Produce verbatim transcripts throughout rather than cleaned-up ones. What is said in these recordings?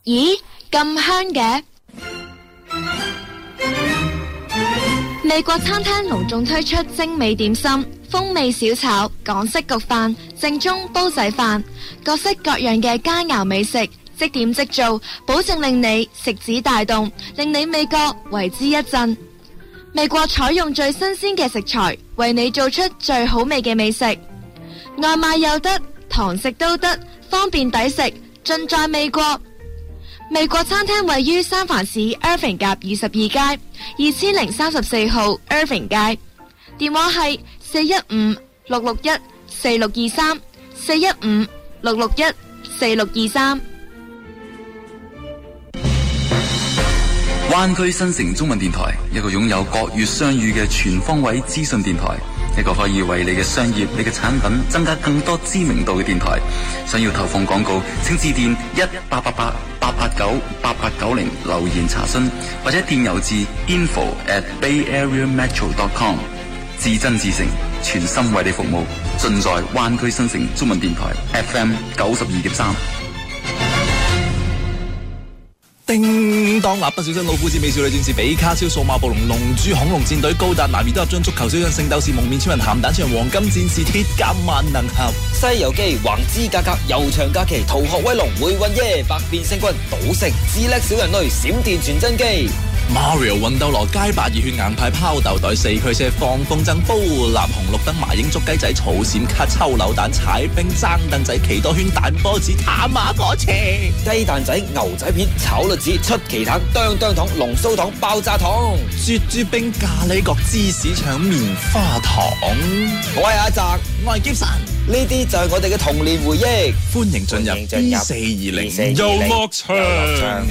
咦，咁香嘅！美國餐廳隆重推出精美點心、風味小炒、港式焗飯、正宗煲仔飯，各式各樣嘅佳肴美食，即點即做，保證令你食指大動，令你味覺為之一振。美國採用最新鮮嘅食材，為你做出最好味嘅美食，外賣又得，堂食都得，方便抵食，盡在美國。美國餐廳位於三藩市 Irving 夾二十二街二千零三十四號 Irving 街，電話係四一五六六一四六二三四一五六六一四六二三。 灣區新城中文電台，一個擁有國粵雙語嘅全方位資訊電台，一個可以為你嘅商業、你嘅產品增加更多知名度嘅電台。想要投放廣告，請致電一八八八八八九八八九零留言查詢，或者電郵至 info at bayareametro dot com。至真至誠，全心為你服務，盡在灣區新城中文電台 F M 九十二點三。 叮當，蠟筆小新、老夫子、美少女戰士、比卡超、數碼暴龍、龍珠、恐龍戰隊、高達、男兒當入樽、足球小將、聖鬥士、蒙面超人、鹹蛋超人、黃金戰士、鐵甲萬能俠、 西遊記、橫枝格格、悠長假期、逃學威龍、回魂夜、百變星君、賭聖、智叻小人類、閃電傳真機。 Mario 魂斗羅、街霸熱血硬派、拋豆袋、四驅車、放風箏、煲蠟紅綠燈、麻鷹捉雞仔、草閃卡、抽扭蛋、踩冰、爭凳仔、奇多圈、彈波子、探馬火車、 雞蛋仔、牛仔片、炒栗子、出奇蛋、當當糖、龍鬚糖、爆炸糖、 雪珠冰、咖喱角、芝士腸、棉花糖。 我係阿澤， 我係 Gibson， 呢啲就係我哋嘅童年回憶。 歡迎進入 B 四二零遊樂場。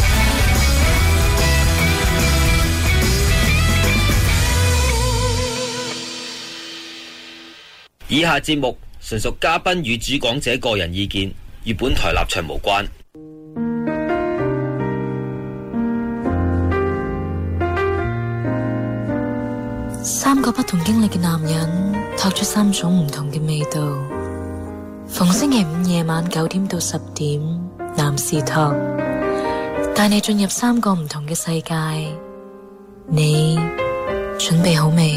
以下節目純屬嘉賓與主講者個人意見，與本台立場無關。 三個不同經歷嘅男人，托出三種唔同嘅味道。逢星期五夜晚九點到十點，男士托帶你進入三個唔同嘅世界。你準備好未？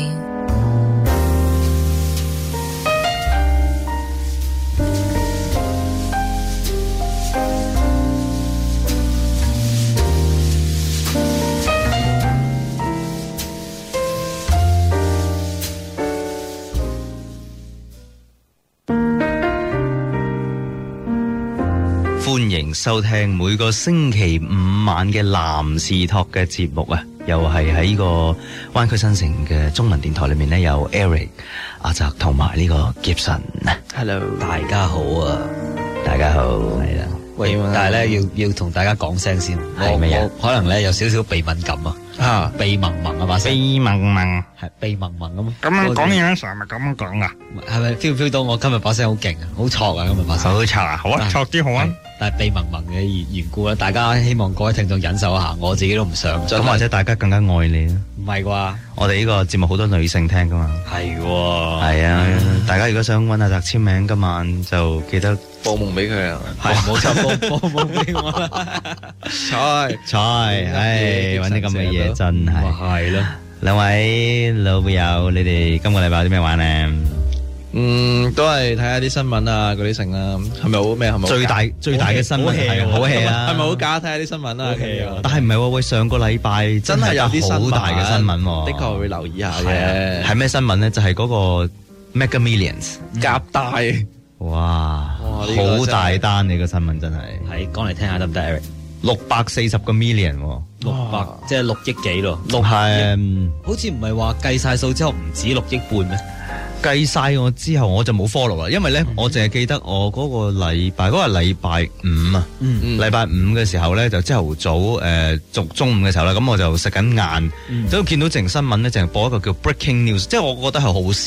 歡迎收聽每個星期五晚嘅男士托嘅節目啊！又係喺呢個灣區新城嘅中文電台裏面咧，有 Eric、阿澤同埋呢個 Gibson。Hello， 大家好啊！ 大家好，係啦。 喂，但係咧要要同大家講聲先， 係咩啊？ 可能咧有少少鼻敏感啊！啊，鼻蒙蒙啊把聲， 鼻蒙蒙係鼻蒙蒙咁。 咁樣講嘢成日咪咁樣講噶？ 係咪 feel feel 到我今日把聲好勁啊，好挫啊！今日把聲好挫啊！好啊，挫啲好啊！ 但係鼻蒙蒙嘅緣故啦，大家希望各位聽眾忍受一下，我自己都唔想。 咁或者大家更加愛你啦？ 唔係啩？ 我哋呢個節目好多女性聽噶嘛？ 係喎， 係啊！大家如果想揾阿澤簽名，今晚就記得報夢俾佢啊！ 係冇錯，報報夢俾我啦！ 彩彩，唉，揾啲咁嘅嘢真係係咯。 兩位老友，你哋今個禮拜有啲咩玩咧？ 嗯，都係睇下啲新聞啊，嗰啲成啦，係咪好咩？係咪最大最大嘅新聞係好 hea 啊？ 係咪好假？睇下啲新聞啊， 但係唔係喎？喂，上個禮拜真係有啲好大嘅新聞喎， 的確會留意下嘅。 係咩新聞咧？就係嗰個 Mega Millions 夾帶， 哇，好大單你個新聞真係。 係講嚟聽下得唔得 ，Eric？ 六百四十個 million， 六百即係六億幾咯，六係好似唔係話計晒數之後唔止六億半咩？ 計晒我之後我就冇 follow 啦，因為咧、嗯、我淨係記得我嗰個禮拜嗰、嗰個禮拜五啊，禮拜、嗯、五嘅時候咧就朝頭早誒，中、呃、中午嘅時候啦，咁我就食緊晏，都、嗯、見到淨新聞咧淨係播一個叫 breaking news， 即係我覺得係好好笑嘅。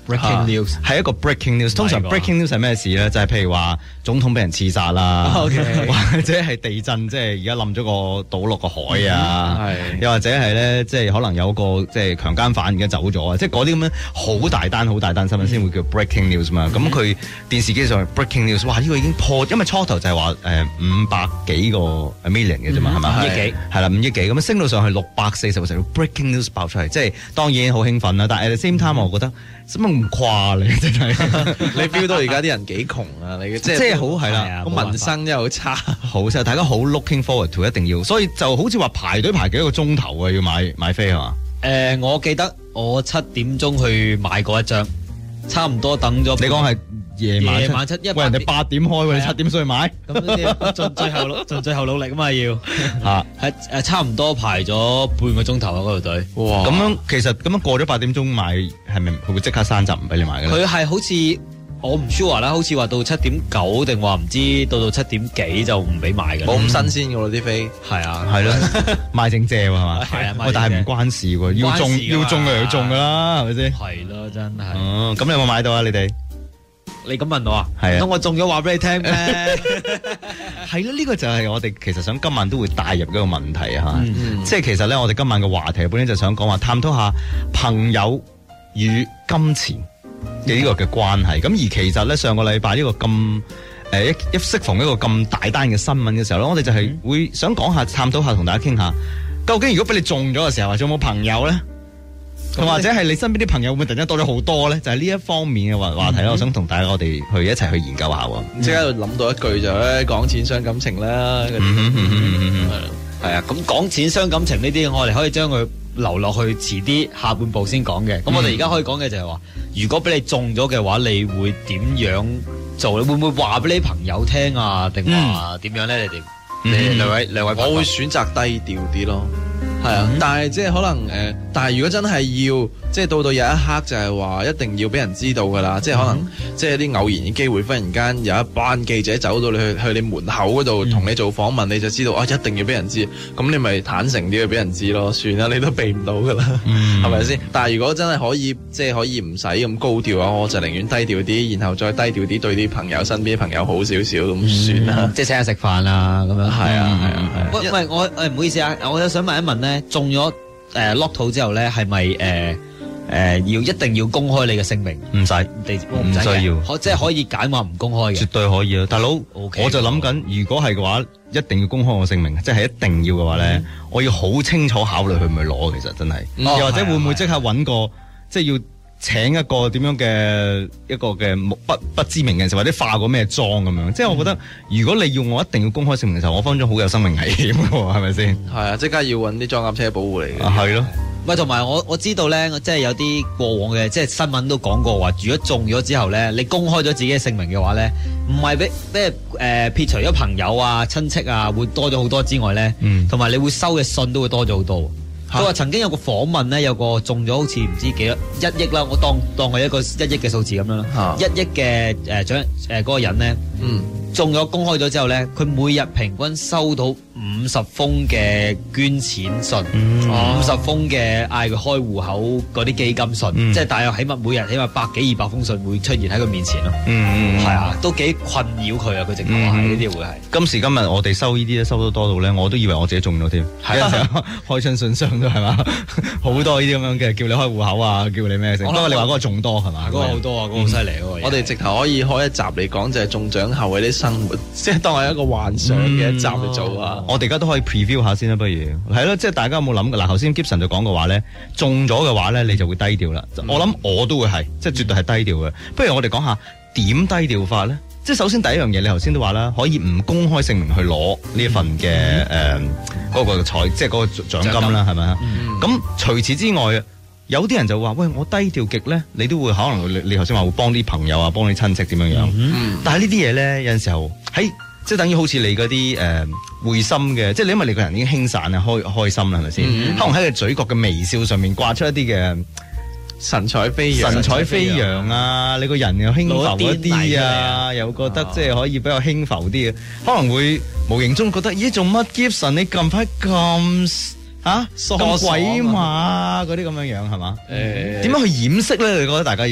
breaking news 係一個 breaking news。通常 My God breaking news 係咩事咧？就係譬如話總統俾人刺殺啦 OK 或者係地震，即係而家冧咗個島落個海啊， 係又或者係咧，即係可能有個即係強姦犯而家走咗啊，即係嗰啲咁樣好大單好大單新聞先會叫 breaking news 嘛。咁佢電視機上 breaking news，哇！呢個已經破，因為初頭就係話誒五百幾個 million 嘅啫嘛，係咪？ 五億幾係啦，五億幾咁升到上去六百四十個成 breaking news 爆出嚟，即係當然好興奮啦。但係 at the same time，我覺得使乜咁誇你真係， 你 feel 到而家啲人幾窮啊？你即係即係好係啦， 個民生真係好差， 好即係大家好 looking forward to 一定要，所以就好似話排隊排幾個鐘頭啊，要買買飛係嘛？ 誒，我記得我七點鐘去買過一張，差唔多等咗。 你講係夜晚夜晚七， 喂人哋八點開喎，你七點先去買， 咁盡最後努盡最後努力啊嘛要嚇係誒差唔多排咗半個鐘頭啊嗰條隊。 哇！ 咁樣其實咁樣過咗八點鐘買係咪佢會即刻閂閘唔俾你買嘅咧？ 佢係好似我唔 sure 啦，好似話到七點九定話唔知到到七點幾就唔俾買嘅。 冇咁新鮮㗎喎啲飛， 係啊係咯，賣正借喎係嘛？ 係啊賣正借喂但係唔關事喎，要中唔關事㗎嘛要中嘅就中㗎啦，係咪先？ 係咯，真係。 哦，咁你有冇買到啊？你哋？ 你咁問我啊？ 係啊咁我中咗話俾你聽咩？ 係咯，呢個就係我哋其實想今晚都會帶入一個問題啊， 嗯即係其實咧，我哋今晚嘅話題本身就想講話探討下朋友與金錢嘅呢個嘅關係。咁而其實咧，上個禮拜呢個咁誒一一適逢一個咁大單嘅新聞嘅時候咧，我哋就係會想講下探討下，同大家傾下，究竟如果俾你中咗嘅時候，或者有冇朋友咧？同或者係你身邊啲朋友會唔會突然間多咗好多咧？就係、是、呢一方面嘅話話題咧，我想同大家我哋去一齊去研究下喎。 即刻諗到一句就咧講錢傷感情啦。嗰啲嗯哼嗯哼嗯哼係啊，咁講錢傷感情呢啲，我哋可以將佢留落去遲啲下半部先講嘅。咁我哋而家可以講嘅就係話，如果俾你中咗嘅話，你會點樣做？你會唔會話俾你朋友聽啊？定話點樣咧？你哋你哋兩位兩位朋友， 我會選擇低調啲咯。係啊，但係即係可能誒、呃，但係如果真係要即係到到有一刻就係話一定要俾人知道㗎啦，即係可能即係啲偶然嘅機會，忽然間有一班記者走到你去去你門口嗰度同你做訪問，你就知道啊，一定要俾人知，咁你咪坦誠啲去俾人知咯，算啦，你都避唔到㗎啦，係咪先？但係如果真係可以即係可以唔使咁高調啊，我就寧願低調啲，然後再低調啲對啲朋友身邊啲朋友好少少咁算啦， 即係請下食飯啊咁樣。 係啊係啊係啊。 喂喂，我誒唔好意思啊，我有想問一問咧。中咗誒 lock 套之後咧，係咪誒誒要一定要公開你嘅姓名？ 唔使， 地唔需要， 可即係可以揀話唔公開嘅， 絕對可以啊！大佬 ，OK， 我就諗緊，如果係嘅話，一定要公開我姓名，即係一定要嘅話咧，我要好清楚考慮去唔去攞，其實真係，又或者會唔會即刻揾個即係要請一個點樣嘅一個嘅不不知名嘅人士，或者化過咩妝咁樣？即係我覺得，如果你要我一定要公開姓名嘅時候，我分分鐘好有生命危險喎，係咪先？ 係啊，即刻要揾啲裝甲車保護你嘅。 係咯。 唔係，同埋我我知道咧，即係有啲過往嘅，即係新聞都講過話，如果中咗之後咧，你公開咗自己嘅姓名嘅話咧，唔係俾俾誒撇除咗朋友啊、親戚啊，會多咗好多之外咧，同埋、嗯、你會收嘅信都會多咗好多。佢話曾經有個訪問咧，有個中咗好似唔知幾多一億啦，我當當佢一個一億嘅數字咁樣啦，一億嘅誒獎誒嗰個人咧，嗯、中咗公開咗之後咧，佢每日平均收到五十封嘅捐錢信，五十、嗯、封嘅嗌佢開戶口嗰啲基金信，嗯、即係大約起碼每日起碼百幾二百封信會出現喺佢面前咯。嗯，係啊，都幾困擾佢啊！佢直頭係呢啲會係。今時今日我哋收呢啲咧，收得多到咧，我都以為我自己中咗添。係啊，開親信箱都係嘛，好多呢啲咁樣嘅，叫你開戶口啊，叫你咩？不過你話嗰個仲多係嘛？嗰個好多啊，嗰個好犀利嗰個。我哋直頭可以開一集嚟講，就係中獎後嘅啲生活，即係當係一個幻想嘅一集嚟做啊！我哋而家都可以 preview 下先啦，不如係咯，即係大家有冇諗嘅？嗱，頭先 Gibson 就講嘅話咧，中咗嘅話咧，你就會低調啦。嗯、我諗我都會係，即係絕對係低調嘅。不如我哋講下點低調法咧？即係首先第一樣嘢，你頭先都話啦，可以唔公開姓名去攞呢一份嘅誒嗰個彩，即係嗰個獎金啦，係咪啊？咁除此之外，有啲人就話：喂，我低調極咧，你都會可能你你頭先話會幫啲朋友啊，幫你親戚點樣樣。嗯、但係呢啲嘢咧，有陣時候喺即係等於好似你嗰啲誒會心嘅，即係你因為你個人已經輕散啊，開開心啦，係咪先？嗯、可能喺個嘴角嘅微笑上面掛出一啲嘅神采飛揚，神采飛揚啊！你個人又輕浮一啲啊，又覺得即係可以比較輕浮啲嘅，可能會無形中覺得咦做乜 Gibson 你近排咁嚇咁鬼馬嗰啲咁樣樣係嘛？誒點樣去掩飾咧？你覺得大家要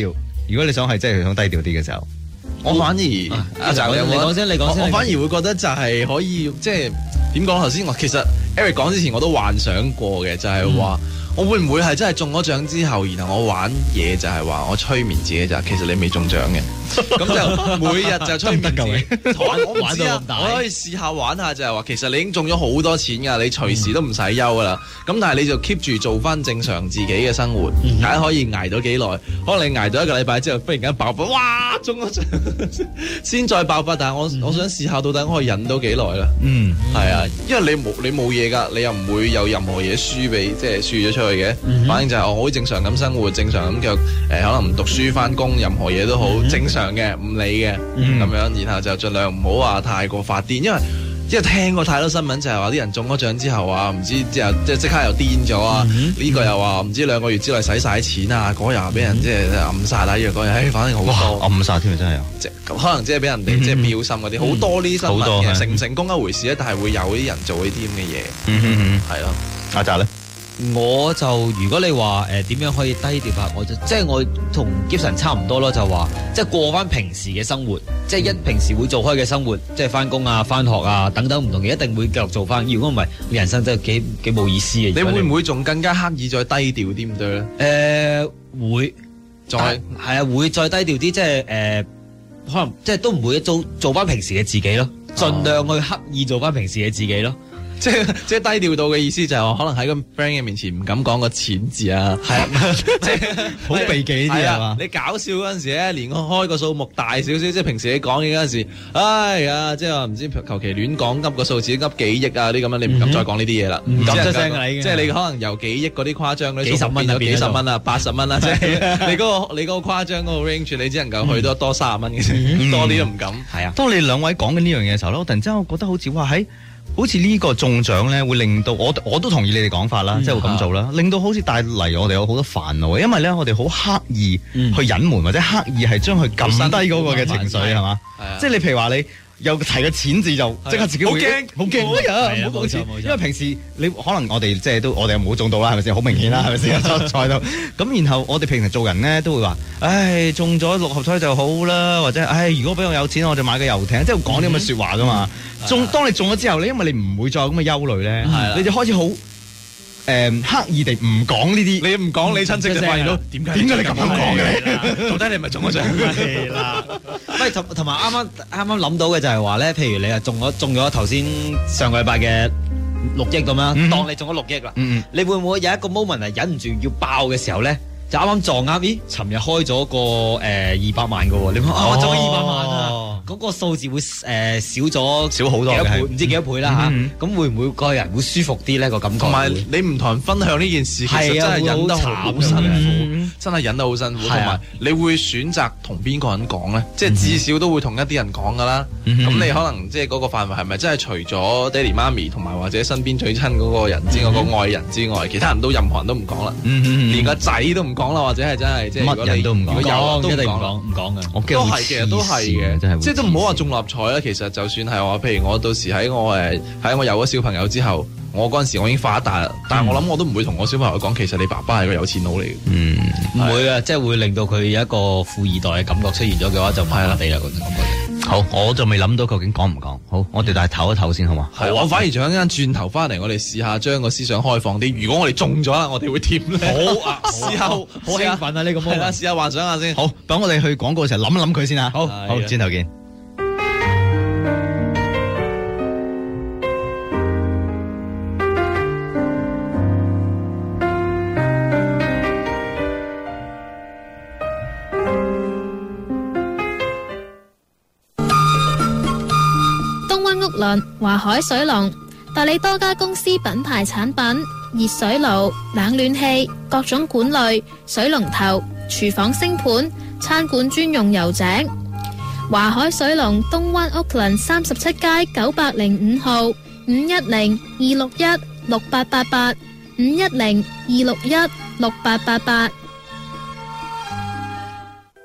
如果你想係真係想低調啲嘅時候， 我反而阿澤你講先，你講先。 我反而會覺得就係可以即係點講頭先，我其實 Eric 講之前我都幻想過嘅，就係話。嗯我會唔會係真係中咗獎之後，然後我玩嘢就係話我催眠自己就係其實你未中獎嘅，咁就每日就催眠自己。玩我唔知啊，我可以試下玩下就係話其實你已經中咗好多錢㗎，你隨時都唔使休㗎啦。咁、嗯、但係你就 keep 住做翻正常自己嘅生活，睇下、嗯、可以捱到幾耐。可能你捱到一個禮拜之後，忽然間爆發，哇中咗獎，先再爆發。但係我、嗯、我想試下到底我可以忍到幾耐啦。嗯，係啊，因為你冇你冇嘢㗎，你又唔會有任何嘢輸俾即係輸咗出去嘅，嗯、反正就係我好正常咁生活，正常咁嘅誒，可能唔讀書翻工，任何嘢都好、嗯、正常嘅，唔理嘅咁、嗯、樣，然後就盡量唔好話太過發癲，因為因為聽過太多新聞就係話啲人中咗獎之後啊，唔知之後即係即刻又癲咗啊，呢、嗯、個又話唔知兩個月之內使晒錢啊，嗰日又俾人即係暗殺啦，呢樣嗰樣，誒，反正好多暗殺添啊，真係有，即可能即係俾人哋、嗯、即係標心嗰啲，好、嗯、多呢啲新聞嘅，成唔成功一回事咧，但係會有啲人做呢啲咁嘅嘢，嗯哼哼，係咯，阿澤咧。 我就如果你話誒點樣可以低調法，我就即係我同 Gibson 差唔多咯，就話即係過翻平時嘅生活，即係一平時會做開嘅生活，即係翻工啊、翻學啊等等唔同嘅，一定會繼續做翻。如果唔係，人生真係幾幾冇意思嘅。 你會唔會仲更加刻意再低調啲唔對咧？誒、 呃，會再係啊，會再低調啲，即係誒、呃，可能即係都唔會做做翻平時嘅自己咯，盡量去刻意做翻平時嘅自己咯。 即係即係低調到嘅意思就係話，可能喺個 friend 嘅面前唔敢講個錢字啊，係啊，即係好避忌呢啲係嘛？你搞笑嗰陣時咧，連開個數目大少少，即係平時你講嘢嗰陣時，哎呀，即係話唔知求其亂講噏個數字噏幾億啊啲咁樣，你唔敢再講呢啲嘢啦，唔敢出聲啦已經。即係你可能由幾億嗰啲誇張嗰啲，幾十蚊啊，幾十蚊啊，八十蚊啦，即係你嗰個你嗰個誇張嗰個 range，你只能夠去多多三十蚊嘅啫，多啲都唔敢。係啊， 當你兩位講緊呢樣嘢嘅時候咧，我突然之間我覺得好似話喺。好似呢個中獎咧，會令到我我都同意你哋講法啦，嗯、即係會咁做啦，令到好似帶嚟我哋有好多煩惱，因為咧我哋好刻意去隱瞞、嗯、或者刻意係將佢撳低嗰個嘅情緒係嘛，即係你譬如話你有提個錢字就即刻自己會好驚好驚，唔好講錢，因為平時你可能我哋即係都我哋又冇中到啦，係咪先？好明顯啦，係咪先？在度咁，然後我哋平時做人咧都會話，唉，中咗六合彩就好啦，或者唉，如果俾我有錢，我就買個遊艇，即係講啲咁嘅説話噶嘛。中，當你中咗之後咧，因為你唔會再有咁嘅憂慮咧，你就開始好誒刻意地唔講呢啲， 你唔講你親戚就發現到點解點解你咁樣講嘅？到底你係咪中咗獎？係啦， 喂，同同埋啱啱啱啱諗到嘅就係話咧，譬如你係中咗中咗頭先上個禮拜嘅六億咁樣，當你中咗六億啦，你會唔會有一個 moment 係忍唔住要爆嘅時候咧？就啱啱撞啱，咦？尋日開咗個誒二百萬嘅喎，你講啊，我中咗二百萬啊！嗰個數字會誒少咗少好多嘅， 唔知幾多倍啦嚇。咁會唔會個人會舒服啲咧個感覺？ 同埋你唔同人分享呢件事，其實真係忍得好辛苦，真係忍得好辛苦。同埋你會選擇同邊個人講咧？即係至少都會同一啲人講噶啦。咁你可能即係嗰個範圍係咪真係除咗爹哋媽咪同埋或者身邊最親嗰個人之外，個愛人之外，其他人都任何人都唔講啦，連個仔都唔講。講啦，或者係真係即係乜人都唔講， 有都唔講，唔講嘅。 都係，其實都係嘅，即係都唔好話中六合彩啦。其實就算係話，譬如我到時喺我誒喺我有咗小朋友之後，我嗰陣時我已經發達啦。但係我諗我都唔會同我小朋友講，其實你爸爸係個有錢佬嚟嘅。嗯， 唔會啊，即係會令到佢有一個富二代嘅感覺出現咗嘅話，就麻麻地啦嗰種感覺。 好，我就未諗到究竟講唔講。好，我哋大唞一唞先好嘛？ 係，我反而想一陣轉頭翻嚟，我哋試下將個思想開放啲。如果我哋中咗啦，我哋會點咧？好啊，試下，好興奮啊！呢個 moment，係啦，試下幻想下先。 好，等我哋去廣告嘅時候諗一諗佢先啊。好，好，轉頭見。 華海水龍代理多家公司品牌產品，熱水爐、冷暖氣、各種管類、水龍頭、廚房星盤、餐館專用油井。華海水龍東灣 Oakland 三十七街九百零五號，五一零二六一六八八八，五一零二六一六八八八。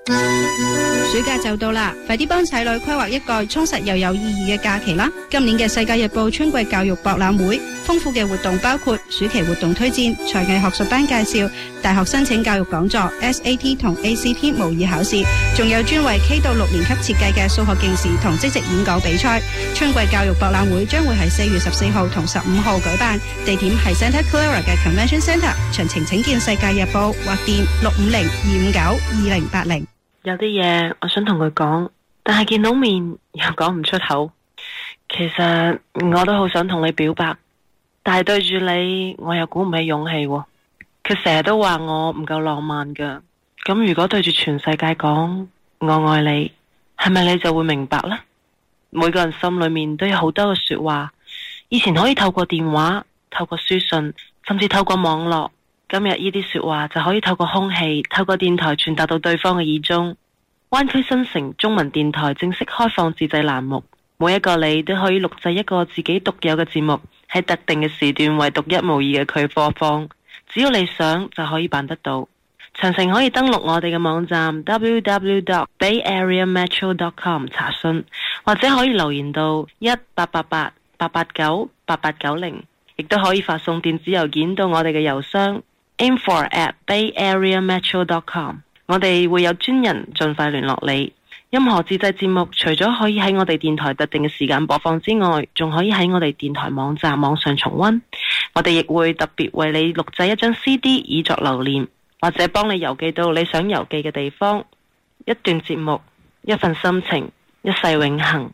暑假就到啦，快啲幫仔女規劃一個充實又有意義嘅假期啦！今年嘅世界日報春季教育博覽會，豐富嘅活動包括暑期活動推薦、才藝學術班介紹、大學申請教育講座、S A T 同 A C T 模擬考試，仲有專為 K 到六年級設計嘅數學競時同即席演講比賽。春季教育博覽會將會喺四月十四號同十五號舉辦，地點係 Santa Clara 嘅 Convention Centre。詳情請見世界日報或電六五零二五九二零八零。 有啲嘢我想同佢講，但係見到面又講唔出口。其實我都好想同你表白，但係對住你我又鼓唔起勇氣喎。佢成日都話我唔夠浪漫㗎，咁如果對住全世界講我愛你，係咪你就會明白呢？每個人心裏面都有好多嘅說話，以前可以透過電話、透過書信，甚至透過網絡。今日呢啲說話就可以透過空氣、透過電台傳達到對方嘅耳中。灣區新城中文電台正式開放自製欄目，每一個你都可以錄製一個自己獨有嘅節目，喺特定嘅時段為獨一無二嘅佢播放。只要你想就可以辦得到。詳情可以登錄我哋嘅網站 double-u double-u double-u dot bay area metro dot com 查詢，或者可以留言到一八八八八八九八八九零，亦都可以發送電子郵件到我哋嘅郵箱info at bay area metro dot com， 我哋會有專人盡快聯絡你。任何自製節目除咗可以喺我哋電台特定嘅時間播放之外，仲可以喺我哋電台網站網上重溫。我哋亦會特別為你錄製一張 C D 以作留念，或者幫你郵寄到你想郵寄嘅地方。一段節目，一份心情，一世永恆。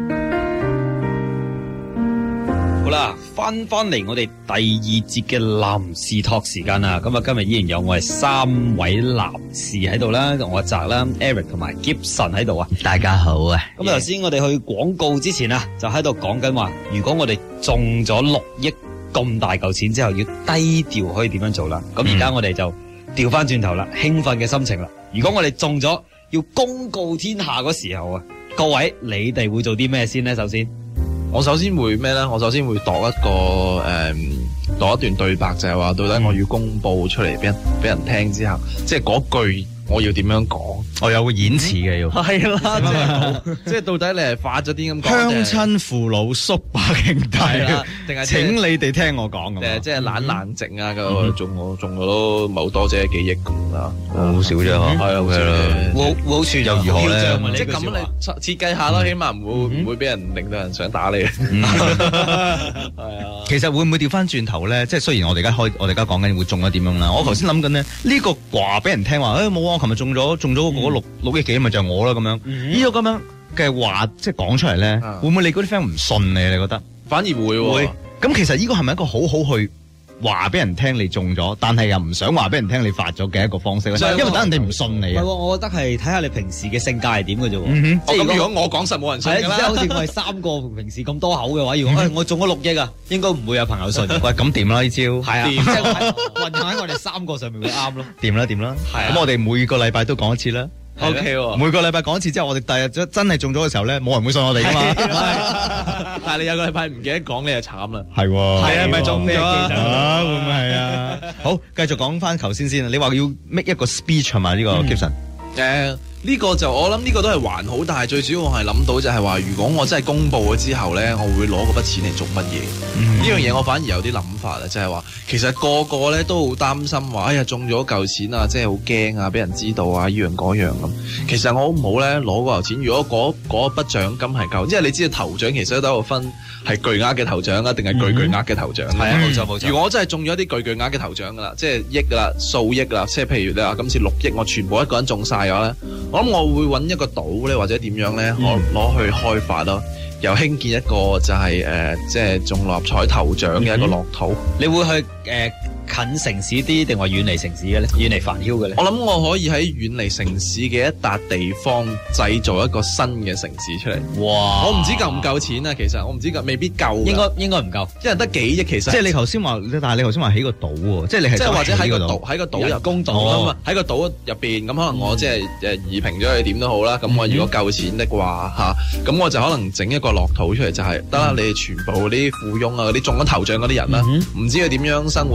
好啦，翻翻嚟我哋第二節嘅男士托時間啊！咁啊，今日依然有我哋三位男士喺度啦，我阿澤啦、Eric 同埋 Gibson 喺度啊！ 大家好啊！ 咁頭先我哋去廣告之前啊，就喺度講緊話，如果我哋中咗六億咁大嚿錢之後，要低調可以點樣做啦？咁而家我哋就調翻轉頭啦，興奮嘅心情啦！如果我哋中咗，要公告天下嗰時候啊，各位你哋會做啲咩先呢？首先。 我首先會咩咧？我首先會度一個誒，度、嗯、一段對白，就係、是、話到底我要公佈出嚟俾人俾人聽之後，即係嗰句我要點樣講？ 我有個演詞嘅要。係啦，即係即係到底你係發咗啲咁講？鄉親父老叔伯兄弟啦， 定係請你哋聽我講咁。 誒，即係懶冷靜啊！個中我中我都唔係好多啫，幾億咁啦， 好少啫嗬。係啊， 好好處又如何咧？ 即係咁你設計下咯，起碼唔會唔會俾人令到人想打你。係啊。 其實會唔會調翻轉頭咧？即係雖然我哋而家開，我哋而家講緊會中咗點樣啦。我頭先諗緊咧，呢個話俾人聽話，誒冇啊！我琴日中咗中咗嗰六六億幾，咪就係我啦咁樣。呢個咁樣嘅話，即係講出嚟咧，會唔會你嗰啲 friend 唔信你？你覺得？ 反而會會。咁其實呢個係咪一個好好去話俾人聽你中咗，但係又唔想話俾人聽你發咗嘅一個方式咧？因為等人哋唔信你啊。 唔係，我覺得係睇下你平時嘅性格係點嘅啫。 嗯哼。咁如果我講實冇人信㗎啦。 即係好似我哋三個平時咁多口嘅話，如果我中咗六億啊，應該唔會有朋友信。 喂，咁掂啦呢招。 係啊。即係運喺我哋三個上面會啱咯。 掂啦掂啦。係。咁我哋每個禮拜都講一次啦。 O K 喎， 每個禮拜講一次之後，我哋第日真係中咗嘅時候咧，冇人會信我哋噶嘛。 但係你有個禮拜唔記得講，你就慘啦。 係喎， 係啊，咪中咗啊？會唔會係啊？好，繼續講翻頭先先啊。你話要 make 一個 speech 係嘛？呢個 Gibson。 誒，呢個就我諗呢個都係還好，但係最主要我係諗到就係話，如果我真係公佈咗之後咧，我會攞嗰筆錢嚟做乜嘢？呢樣嘢我反而有啲諗法啦，就係話其實個個咧都好擔心話，哎呀中咗嚿錢啊，即係好驚啊，俾人知道啊，依樣嗰樣咁。其實我好唔好咧攞嗰嚿錢？如果嗰嗰筆獎金係夠，因為你知道頭獎其實都有分係巨額嘅頭獎啊，定係巨巨額嘅頭獎。係啊，冇錯冇錯。如果我真係中咗啲巨巨額嘅頭獎噶啦，即係億噶啦，數億啦，即係譬如你話今次六億，我全部一個人中晒咗咧，我諗我會揾一個島咧，或者點樣咧，我攞去開發咯。又興建一個就係、是、誒、呃，即係中六合彩頭獎嘅一個樂土。 你會去誒、呃、近城市啲，定話遠離城市嘅咧？遠離煩囂嘅咧？ 我諗我可以喺遠離城市嘅一笪地方製造一個新嘅城市出嚟。哇！我唔知夠唔夠錢啊，其實我唔知夠，未必夠。應該應該唔夠， 因為得幾億其實。 即係你頭先話，但係你頭先話起個島喎，即係你係即係或者喺個島喺個島入公島啊嘛，喺個島入邊咁，可能我即係誒移平咗佢點都好啦。咁我如果夠錢的話嚇，咁我就可能整一個樂土出嚟，就係得啦。你哋全部啲富翁啊，嗰啲中咗頭獎嗰啲人啦，唔知佢點樣生活嘅，唔知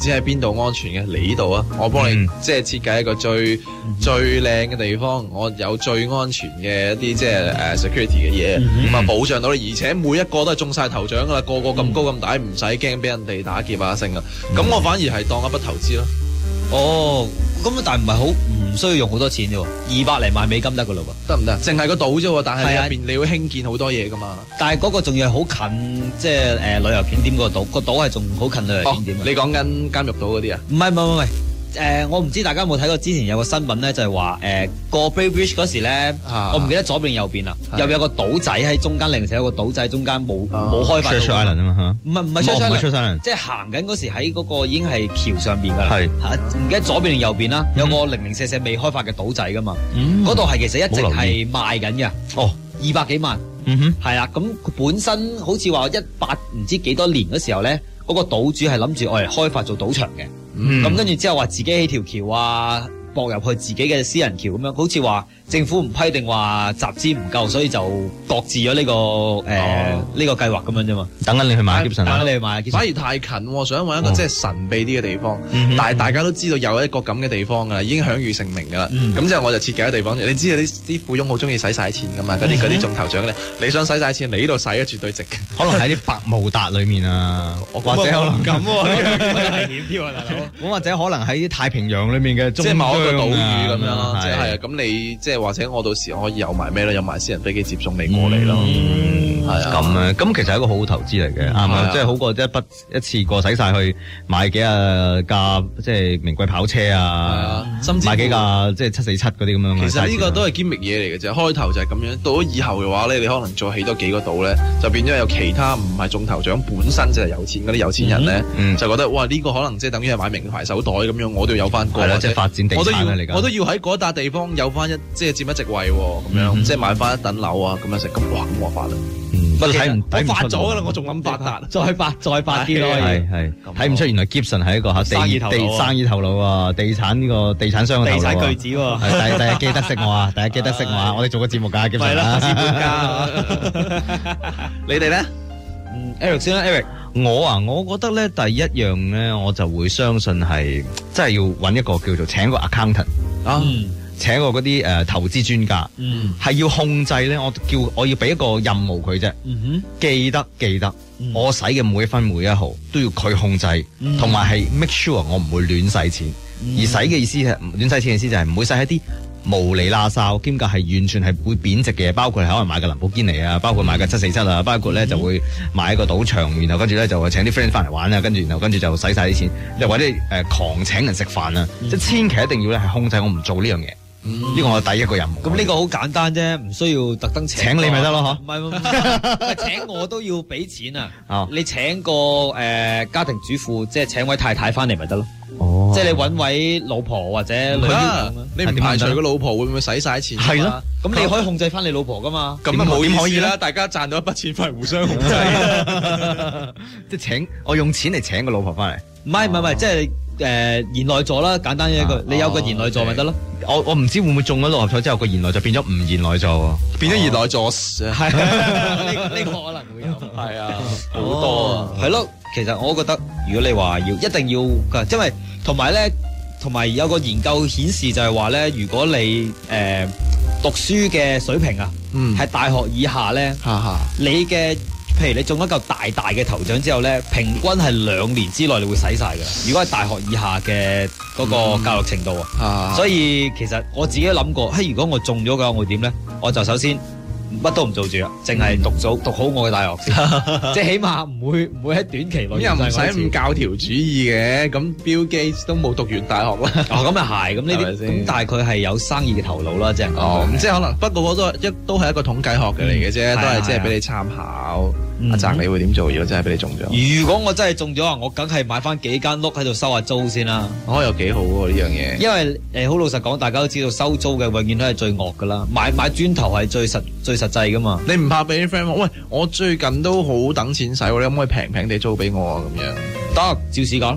知喺邊度安全嘅，嚟呢度啊，我幫你、 嗯、 即係設計一個最、嗯、最靚嘅地方，我有最安全嘅一啲即係誒、uh, security 嘅嘢，咁啊、嗯、保障到你，而且每一個都係中晒頭獎噶啦，個個咁高咁大，唔使驚俾人哋打劫啊剩啊，咁、嗯、我反而係當一筆投資咯。 哦，咁但係唔係好唔需要用好多錢啫喎，二百零萬美金得噶嘞喎， 得唔得？淨係個島啫喎，但係入邊你要興建好多嘢噶嘛。 但係嗰個仲要係好近，即係誒、呃、旅遊景點嗰個島，個島係仲好近旅遊景點、哦。你講緊監獄島嗰啲啊？ 唔係唔係唔係。誒、呃，我唔知大家有冇睇過之前有個新聞咧，就係話誒過 Bay Bridge 嗰時咧，啊、我唔記得左邊右邊啦，又有個島仔喺中間，零舍有個島仔中間冇冇開發到。Treasure Island 啊嘛嚇，唔係唔係 Treasure Island，即係行緊嗰時喺嗰個已經係橋上邊㗎啦。係嚇，唔記得左邊定右邊啦，有個零零舍舍未開發嘅島仔㗎嘛。嗰度係其實一直係賣緊嘅。哦，二百幾萬。嗯哼，係啊，咁佢本身好似話一八唔知幾多年嗰時候咧，嗰、嗰個島主係諗住愛嚟開發做賭場嘅。咁跟住之後話自己起條橋啊，駁入去自己嘅私人橋咁樣，好似話政府唔批定話集資唔夠，所以就擱置咗呢個誒呢個計劃咁樣啫嘛。等緊你去買 Gibson，等緊你去買 Gibson。反而太近，想揾一個即係神秘啲嘅地方，但係大家都知道有一個咁嘅地方㗎啦，已經享譽盛名㗎啦。咁之後我就設計咗地方，你知道啲啲富翁好中意使晒錢㗎嘛，嗰啲嗰啲中頭獎咧，你想使晒錢，你呢度使啊絕對值。可能喺啲百慕達裡面啊，或者可能咁喎，危險啲啊大佬。咁或者可能喺啲太平洋裡面嘅即係某一個島嶼咁樣咯，即係啊，咁你即係或者我到時可以有埋咩咧？有埋私人飛機接送你過嚟咯，係啊，咁啊，咁其實係一個好好投資嚟嘅，啱啊，即係好過一筆一次過使晒去買幾啊架即係名貴跑車啊，甚至買幾架即係七四七嗰啲咁樣。其實呢個都係堅密嘢嚟嘅啫，開頭就係咁樣，到咗以後嘅話咧，你可能再起多幾個島咧，就變咗有其他唔係中頭獎本身就係有錢嗰啲有錢人咧，就覺得哇呢個可能即係等於係買名牌手袋咁樣，我都要有翻個，即係發展地產嚟㗎，我都要喺嗰笪地方有翻一即係佔一席位咁樣，即係買翻一等樓啊咁樣食，咁哇咁我發啦，不過睇唔我發咗㗎啦，我仲諗發達，再發再發啲咯，係係睇唔出原來 Gibson 係一個嚇地地生意頭腦啊，地產呢個地產商嘅頭腦啊，地產巨子喎，第第日記得識我啊，第日記得識我啊，我哋做個節目㗎 Gibson 啦，資本家，你哋咧？嗯 Eric 先啦 Eric。我啊，我覺得咧，第一樣咧，我就會相信係，真係要揾一個叫做請個 accountant 啊，嗯、請個嗰啲誒投資專家，係、嗯、要控制咧，我叫我要俾一個任務佢啫，嗯、哼記得記得，嗯、我使嘅每一分每一毫都要佢控制，同埋係 make sure 我唔會亂使錢，嗯、而使嘅意思係亂使錢嘅意思就係唔會使喺啲無厘啦哨，兼夾係完全係會貶值嘅，包括係可能買個林寶堅尼啊，包括買個七四七啊，包括咧就會買一個賭場，然後跟住咧就請啲 friend 翻嚟玩啊，跟住然後跟住就使晒啲錢，又或者誒、呃、狂請人食飯啊，嗯、即係千祈一定要咧係控制我唔做呢樣嘢，呢、嗯、個我第一個任務。咁呢個好簡單啫，唔需要特登請，請你咪得咯嗬？唔係唔係，請我都要俾錢啊！哦、你請個誒、呃、家庭主婦，即係請位太太翻嚟咪得咯。哦，即係你揾位老婆或者女傭，你唔排除個老婆會唔會使晒錢？係咯，咁你可以控制翻你老婆噶嘛？咁啊冇點可以啦，大家賺到一筆錢翻嚟互相控制。即係請我用錢嚟請個老婆翻嚟，唔係唔係唔係，即係誒賢內助啦，簡單一句，你有個賢內助咪得咯。我我唔知會唔會中咗六合彩之後個賢內助變咗唔賢內助，變咗賢內助。係呢呢個可能會有，係啊，好多係咯。其實我覺得，如果你話要一定要㗎，因為同埋咧，同埋有個研究顯示就係話咧，如果你誒、呃、讀書嘅水平啊，嗯，係大學以下咧，哈哈你嘅譬如你中一嚿大大嘅頭獎之後咧，平均係兩年之內你會使晒㗎。如果係大學以下嘅嗰個教育程度啊，嗯、所以其實我自己都諗過，嘿，如果我中咗嘅話，我會點咧？我就首先。乜都唔做住啊，淨係讀咗讀好我嘅大學先，即係起碼唔會唔會喺短期內又唔使咁教條主義嘅，咁 Bill Gates 都冇讀完大學啦。哦，咁又係，咁呢啲咁但係佢係有生意嘅頭腦啦，即係哦，即係可能不過我都一都係一個統計學嘅嚟嘅啫，都係即係俾你參考。阿澤你會點做？如果真係俾你中咗？如果我真係中咗啊，我梗係買翻幾間屋喺度收下租先啦。哦，又幾好喎呢樣嘢。因為誒好老實講，大家都知道收租嘅永遠都係最惡噶啦，買買磚頭係最實最實際噶嘛。你唔怕俾啲 friend 話喂，我最近都好等錢使，你可唔可以平平地租俾我啊？咁樣得，照試講。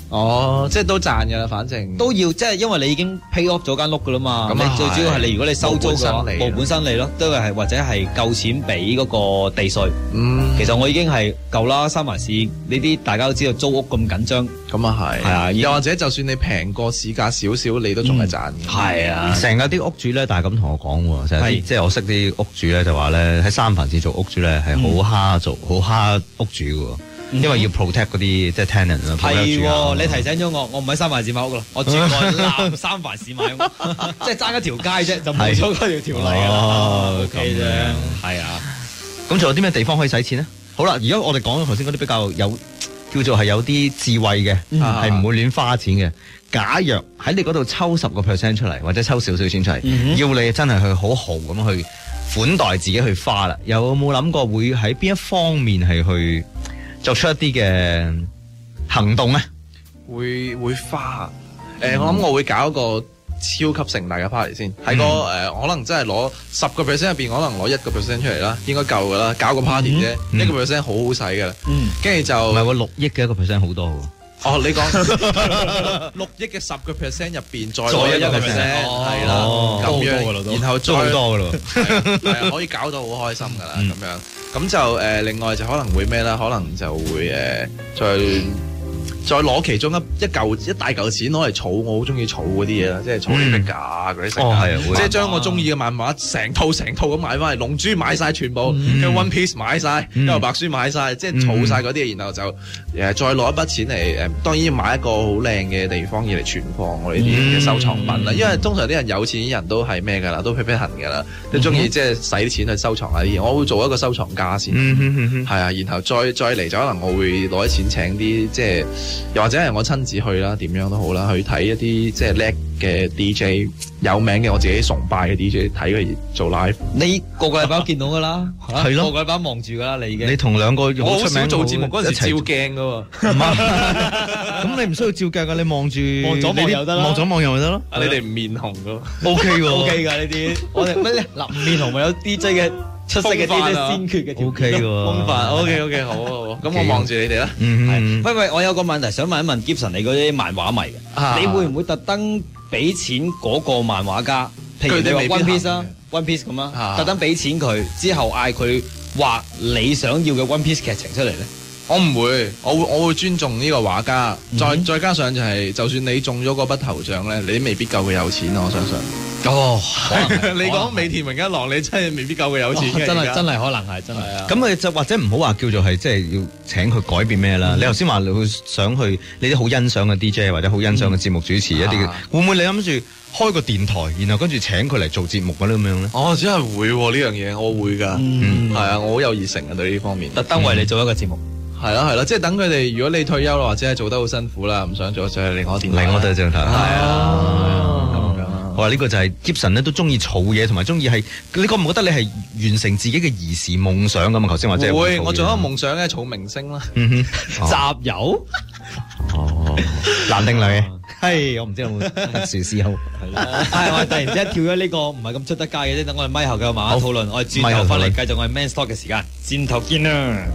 哦，即係都賺㗎啦，反正都要，即係因為你已經 pay off 咗間屋㗎啦嘛。 咁啊你最主要係你如果你收租嘅話， 冇本生利冇本生利咯，都係或者係夠錢俾嗰個地稅。 嗯， 其實我已經係夠啦，三藩市呢啲大家都知道租屋咁緊張， 咁啊係， 係啊， 又或者就算你平過市價少少，你都仲係賺嘅。 係啊， 成個啲屋主咧，但係咁同我講喎，就係係即係我識啲屋主咧，就話咧喺三藩市做屋主咧係好蝦做，好蝦屋主嘅喎。因為要 protect 嗰啲即係 tenant 啊， 係喎，你提醒咗我，我唔喺三藩市買屋噶啦，我住過南三藩市買屋，即係爭一條街啫，就冇咗嗰條條例㗎啦。 哦 ，O K 啫，係啊。 咁仲有啲咩地方可以使錢咧？好啦，而家我哋講咗頭先嗰啲比較有叫做係有啲智慧嘅，係唔會亂花錢嘅。假若喺你嗰度抽十個 percent 出嚟，或者抽少少錢出嚟， 嗯要你真係去好豪咁去款待自己去花啦，有冇諗過會喺邊一方面係去作出一啲嘅行動咧？ 會會花誒、呃，我諗我會搞一個超級盛大嘅 party 先，喺、 嗯個誒、呃，可能真係攞十個 percent 入邊，可能攞一個 percent 出嚟啦，應該夠噶啦，搞個 party 啫， 嗯一個 percent 好好使噶啦， 嗯， 跟住就唔係喎，六億嘅一個 percent 好多喎。 哦，你講六億嘅十個 percent 入邊再攞一個 percent，係啦，咁樣，然後再好多噶咯， 係啊，可以搞到好開心噶啦，咁樣，咁就誒，另外就可能會咩啦？可能就會誒，再再攞其中一一嚿一大嚿錢攞嚟儲，我好中意儲嗰啲嘢啦，即係儲啲 figure 啊嗰啲成啊，即係將我中意嘅漫畫成套成套咁買翻嚟，龍珠買晒全部，跟住 One Piece 買晒，跟住白書買晒，即係儲晒嗰啲嘢，然後就誒再攞一筆錢嚟誒，當然要買一個好靚嘅地方要嚟存放我呢啲嘅收藏品啦。因為通常啲人有錢啲人都係咩㗎啦，都皮皮痕㗎啦，都中意即係使啲錢去收藏下啲嘢。我會做一個收藏家先，係啊，然後再再嚟就可能我會攞啲錢請啲即係。又或者係我親自去啦，點樣都好啦，去睇一啲即係叻嘅 D J， 有名嘅我自己崇拜嘅 D J， 睇佢做 live。 你個個禮拜都見到㗎啦， 係咯， 個個禮拜望住㗎啦，你已經。 你同兩個我好少做節目嗰陣時照鏡㗎喎， 唔係，咁你唔需要照鏡㗎，你望住望左望右得啦， 望左望右咪得咯。 你哋唔面紅㗎 ，O K 喎 ，O K 㗎呢啲。我哋乜咧？嗱，唔面紅咪有 D J 嘅。出色嘅啲啲先決嘅 O K 喎， 風範 O K O K 好啊好，咁我望住你哋啦。 嗯， 喂喂，我有個問題想問一問 Gibson，你嗰啲漫畫迷嘅，你會唔會特登俾錢嗰個漫畫家？譬如你話 One Piece 啦，One Piece 咁啦，特登俾錢佢之後嗌佢畫你想要嘅 One Piece 劇情出嚟咧？ 我唔會，我會我會尊重呢個畫家，再再加上就係，就算你中咗嗰筆頭獎咧，你都未必夠佢有錢啊！我相信。 哦， 你講尾田榮一郎，你真係未必夠佢有錢嘅。 真係真係可能係真係啊！ 咁你就或者唔好話叫做係即係要請佢改變咩啦？你頭先話你會想去你啲好欣賞嘅 D J 或者好欣賞嘅節目主持一啲嘅，會唔會你諗住開個電台，然後跟住請佢嚟做節目嗰啲咁樣咧？ 哦，真係會呢樣嘢，我會㗎。嗯，係啊，我好有熱誠啊對呢方面。 特登為你做一個節目。 係啦係啦，即係等佢哋，如果你退休啦，或者係做得好辛苦啦，唔想做，就係另我電台。 另我對象台。係啊，咁樣。 我話呢個就係 Gibson 咧，都中意儲嘢，同埋中意係，你覺唔覺得你係完成自己嘅兒時夢想咁啊？頭先話即係會，我仲有一個夢想咧，儲明星啦。 嗯哼，集郵。 哦，男定女？係，我唔知有冇特殊嗜好。 係啦，係我哋突然之間跳咗呢個唔係咁出得街嘅啫，等我哋咪後嘅慢慢討論，我哋轉頭翻嚟繼續我哋 Man Talk 嘅時間，轉頭見啦。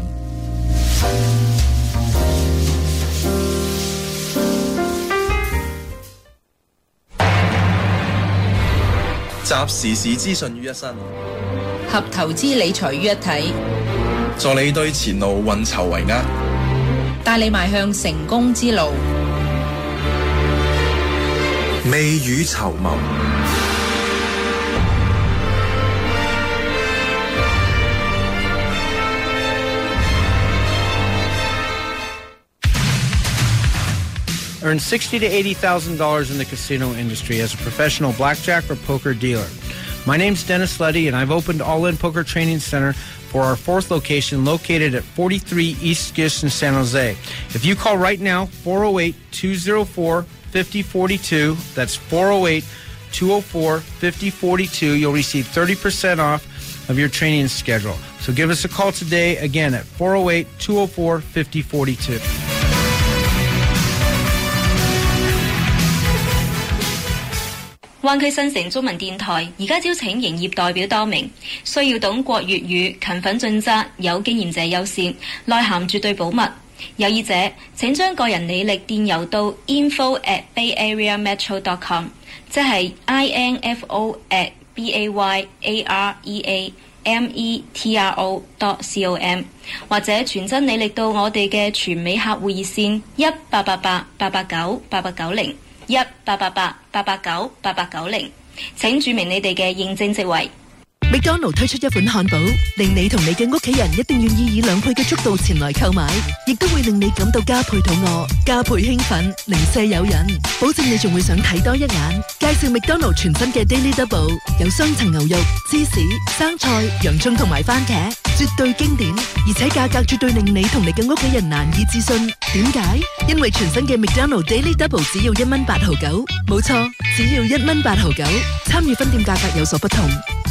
集時事資訊於一身， 合投資理財於一體， 助你對前路運籌帷幄， 帶你邁向成功之路。 未雨綢繆， Earn sixty to eighty thousand dollars in the casino industry as a professional blackjack or poker dealer. My name's Dennis Leddy, and I've opened All In Poker Training Center for our fourth location located at forty-three East Gish in San Jose. If you call right now, four oh eight, two oh four, five oh four two, that's four oh eight, two oh four, five oh four two, you'll receive thirty percent off of your training schedule. So give us a call today, again, at four oh eight, two oh four, five oh four two. 灣區新城中文電台而家招請營業代表多名，需要懂國粵語、勤奮盡責、有經驗者優先，內涵絕對保密。 有意者請將個人履歷電郵到 info at bayareametro dot com， 即係 info at bayareametro dot com， 或者傳真履歷到我哋嘅全美客戶熱線一八八八八八九八八九零一八八八八八九八八九零，請註明你哋嘅認證職位。 麥當勞推出一款漢堡，令你同你嘅屋企人一定願意以兩倍嘅速度前來購買，亦都會令你感到加倍肚餓、加倍興奮、零舍誘人，保證你仲會想睇多一眼。介紹麥當勞全新嘅 Daily Double， 有雙層牛肉、芝士、生菜、洋葱同埋番茄，絕對經典，而且價格絕對令你同你嘅屋企人難以置信。點解？因為全新嘅麥當勞 Daily Double 只要一蚊八毫九，冇錯，只要一蚊八毫九。參與分店價格有所不同。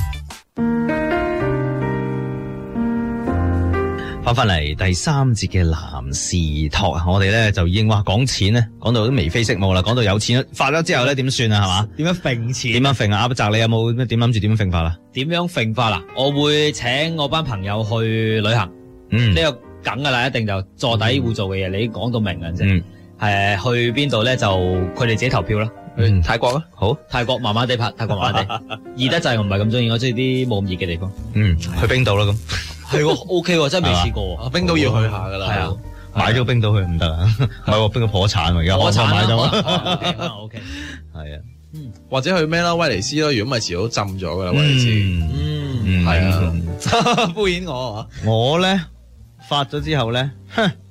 翻翻嚟第三節嘅男士托啊，我哋咧就已經話講錢咧，講到都眉飛色舞啦，講到有錢發咗之後咧點算啊，係嘛？ 點樣揈錢？ 點樣揈啊？阿伯澤，你有冇咩點諗住點樣揈法啦？ 點樣揈法啦？我會請我班朋友去旅行， 嗯， 呢個梗噶啦，一定就坐底會做嘅嘢，你講到明嘅啫。 嗯， 係去邊度咧就佢哋自己投票啦。 嗯， 泰國啊， 好， 泰國麻麻地拍，泰國麻麻地，熱得滯我唔係咁中意，我中意啲冇咁熱嘅地方。 嗯，去冰島啦咁。係喎 OK 喎，真係未試過。 冰島要去下噶啦。 係啊， 買咗冰島去唔得啊，唔係喎，冰島破產喎而家。 破產買咗。 O K， 係啊， 或者去咩啦？威尼斯咯，如果唔係遲早浸咗噶啦，威尼斯。 嗯， 係啊，敷衍我。 我咧發咗之後咧。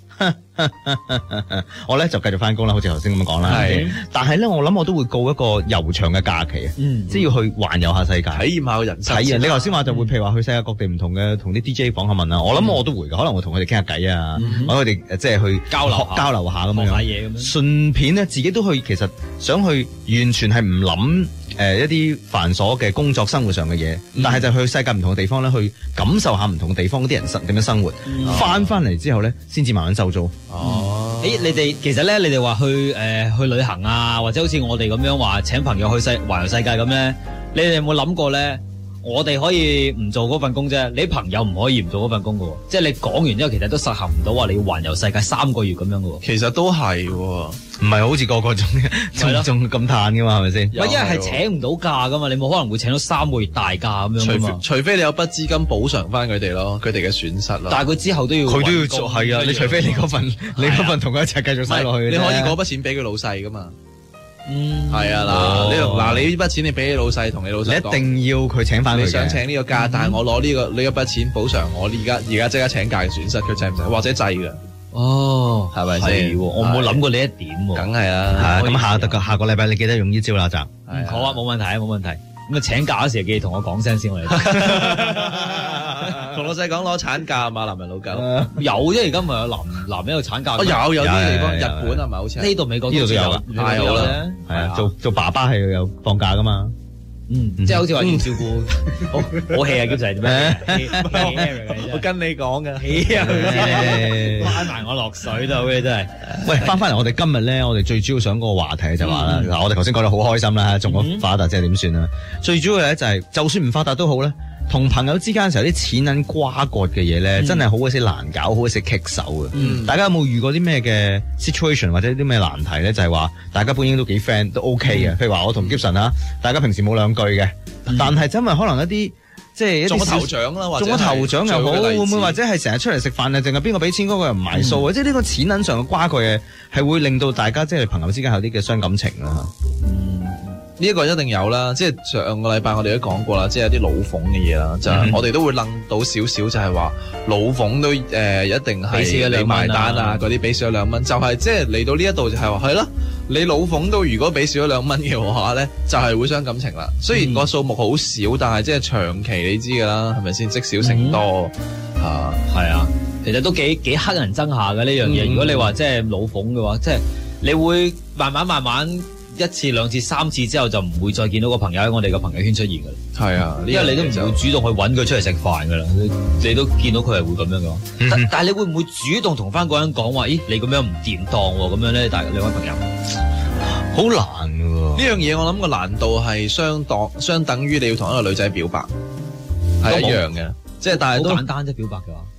我咧就繼續翻工啦，好似頭先咁講啦。係，但係咧我諗我都會告一個悠長嘅假期啊， 嗯， 即係要去環遊下世界， 體驗下個人生。 體驗，你頭先話就會譬如話去世界各地唔同嘅同啲 D J 訪下問啊，我諗我都會嘅，可能會同佢哋傾下偈啊，或者佢哋即係去交流交流下咁樣， 學下嘢咁樣。 順便咧自己都去，其實想去完全係唔諗誒一啲繁瑣嘅工作生活上嘅嘢，但係就去世界唔同嘅地方咧，去感受下唔同地方嗰啲人生點樣生活，翻翻嚟之後咧，先至慢慢收租。 哦，誒，你哋其實咧，你哋話去誒、呃、去旅行啊，或者好似我哋咁樣話請朋友去世環遊世界咁咧，你哋有冇諗過咧？我哋可以唔做嗰份工啫，你朋友唔可以唔做嗰份工噶喎。即係你講完之後，其實都實行唔到話你要環遊世界三個月咁樣噶喎。 其實都係，唔係好似個個仲仲仲咁嘆噶嘛，係咪先？ 唔係，因為係請唔到假噶嘛，你冇可能會請到三個月大假咁樣噶嘛。 除非你有筆資金補償翻佢哋咯，佢哋嘅損失咯。 但係佢之後都要佢都要做，係啊！你除非你嗰份你嗰份同佢一齊繼續使落去， 你可以嗰筆錢俾佢老細噶嘛。 嗯， 係啊，嗱，呢嗱你呢筆錢你俾你老細，同你老細你一定要佢請翻佢嘅。 你想請呢個假，但係我攞呢個呢一筆錢補償我而家而家即刻請假嘅損失，佢制唔制？或者制㗎？ 哦， 係咪先？ 我冇諗過呢一點喎。 梗係啦， 咁下個下個禮拜你記得用呢招啦，就好啊，冇問題啊，冇問題。咁啊，請假嗰時記住同我講聲先，我哋同老細講攞產假嘛，男人老狗有啫，而家咪有男男人有產假。 有有啲地方，日本係咪好似？ 呢度美國呢度都有啦， 太好啦， 係啊，做做爸爸係有放假噶嘛。 嗯，即係好似話要照顧，好好氣啊，叫就係咩？ 我跟你講嘅， 氣啊，拉埋我落水都好嘅真係。 喂，翻翻嚟我哋今日咧，我哋最主要想嗰個話題就話啦，嗱，我哋頭先講得好開心啦，中咗發達即係點算啦？最主要咧就係，就算唔發達都好咧，同朋友之間嘅時候啲錢銀瓜葛嘅嘢咧，真係好鬼死難搞，好鬼死棘手嘅。大家有冇遇過啲咩嘅 situation 或者啲咩難題咧？就係話大家本應都幾 friend 都 OK 嘅，譬如話我同 Gibson 啊，大家平時冇兩句嘅，但係真係可能一啲即係一啲中咗頭獎啦，或者中咗頭獎又好，會唔會或者係成日出嚟食飯啊？淨係邊個俾錢嗰個又唔埋數啊？即係呢個錢銀上嘅瓜葛嘅，係會令到大家即係朋友之間有啲嘅傷感情啦。 呢一個一定有啦，即係上個禮拜我哋都講過啦，即係有啲老馮嘅嘢啦，就係我哋都會諗到少少，就係話老馮都誒一定係你埋單啊，嗰啲俾少咗兩蚊，就係即係嚟到呢一度就係話係咯，你老馮都如果俾少咗兩蚊嘅話咧，就係會傷感情啦。雖然個數目好少，但係即係長期你知㗎啦，係咪先？積少成多啊， 係啊，其實都幾幾乞人憎下嘅呢樣嘢。如果你話即係老馮嘅話，即係你會慢慢慢慢。一次兩次三次之後就唔會再見到個朋友喺我哋嘅朋友圈出現噶啦。係啊，因為你都唔會主動去揾佢出嚟食飯噶啦，你都見到佢係會咁樣嘅。嗯、但但係你會唔會主動同翻嗰人講話？咦，你咁樣唔掂當喎，咁樣咧？大兩位朋友好難嘅喎。 呢樣嘢我諗個難度係相當相等於你要同一個女仔表白，係一樣嘅。即係但係都好簡單啫，表白嘅話。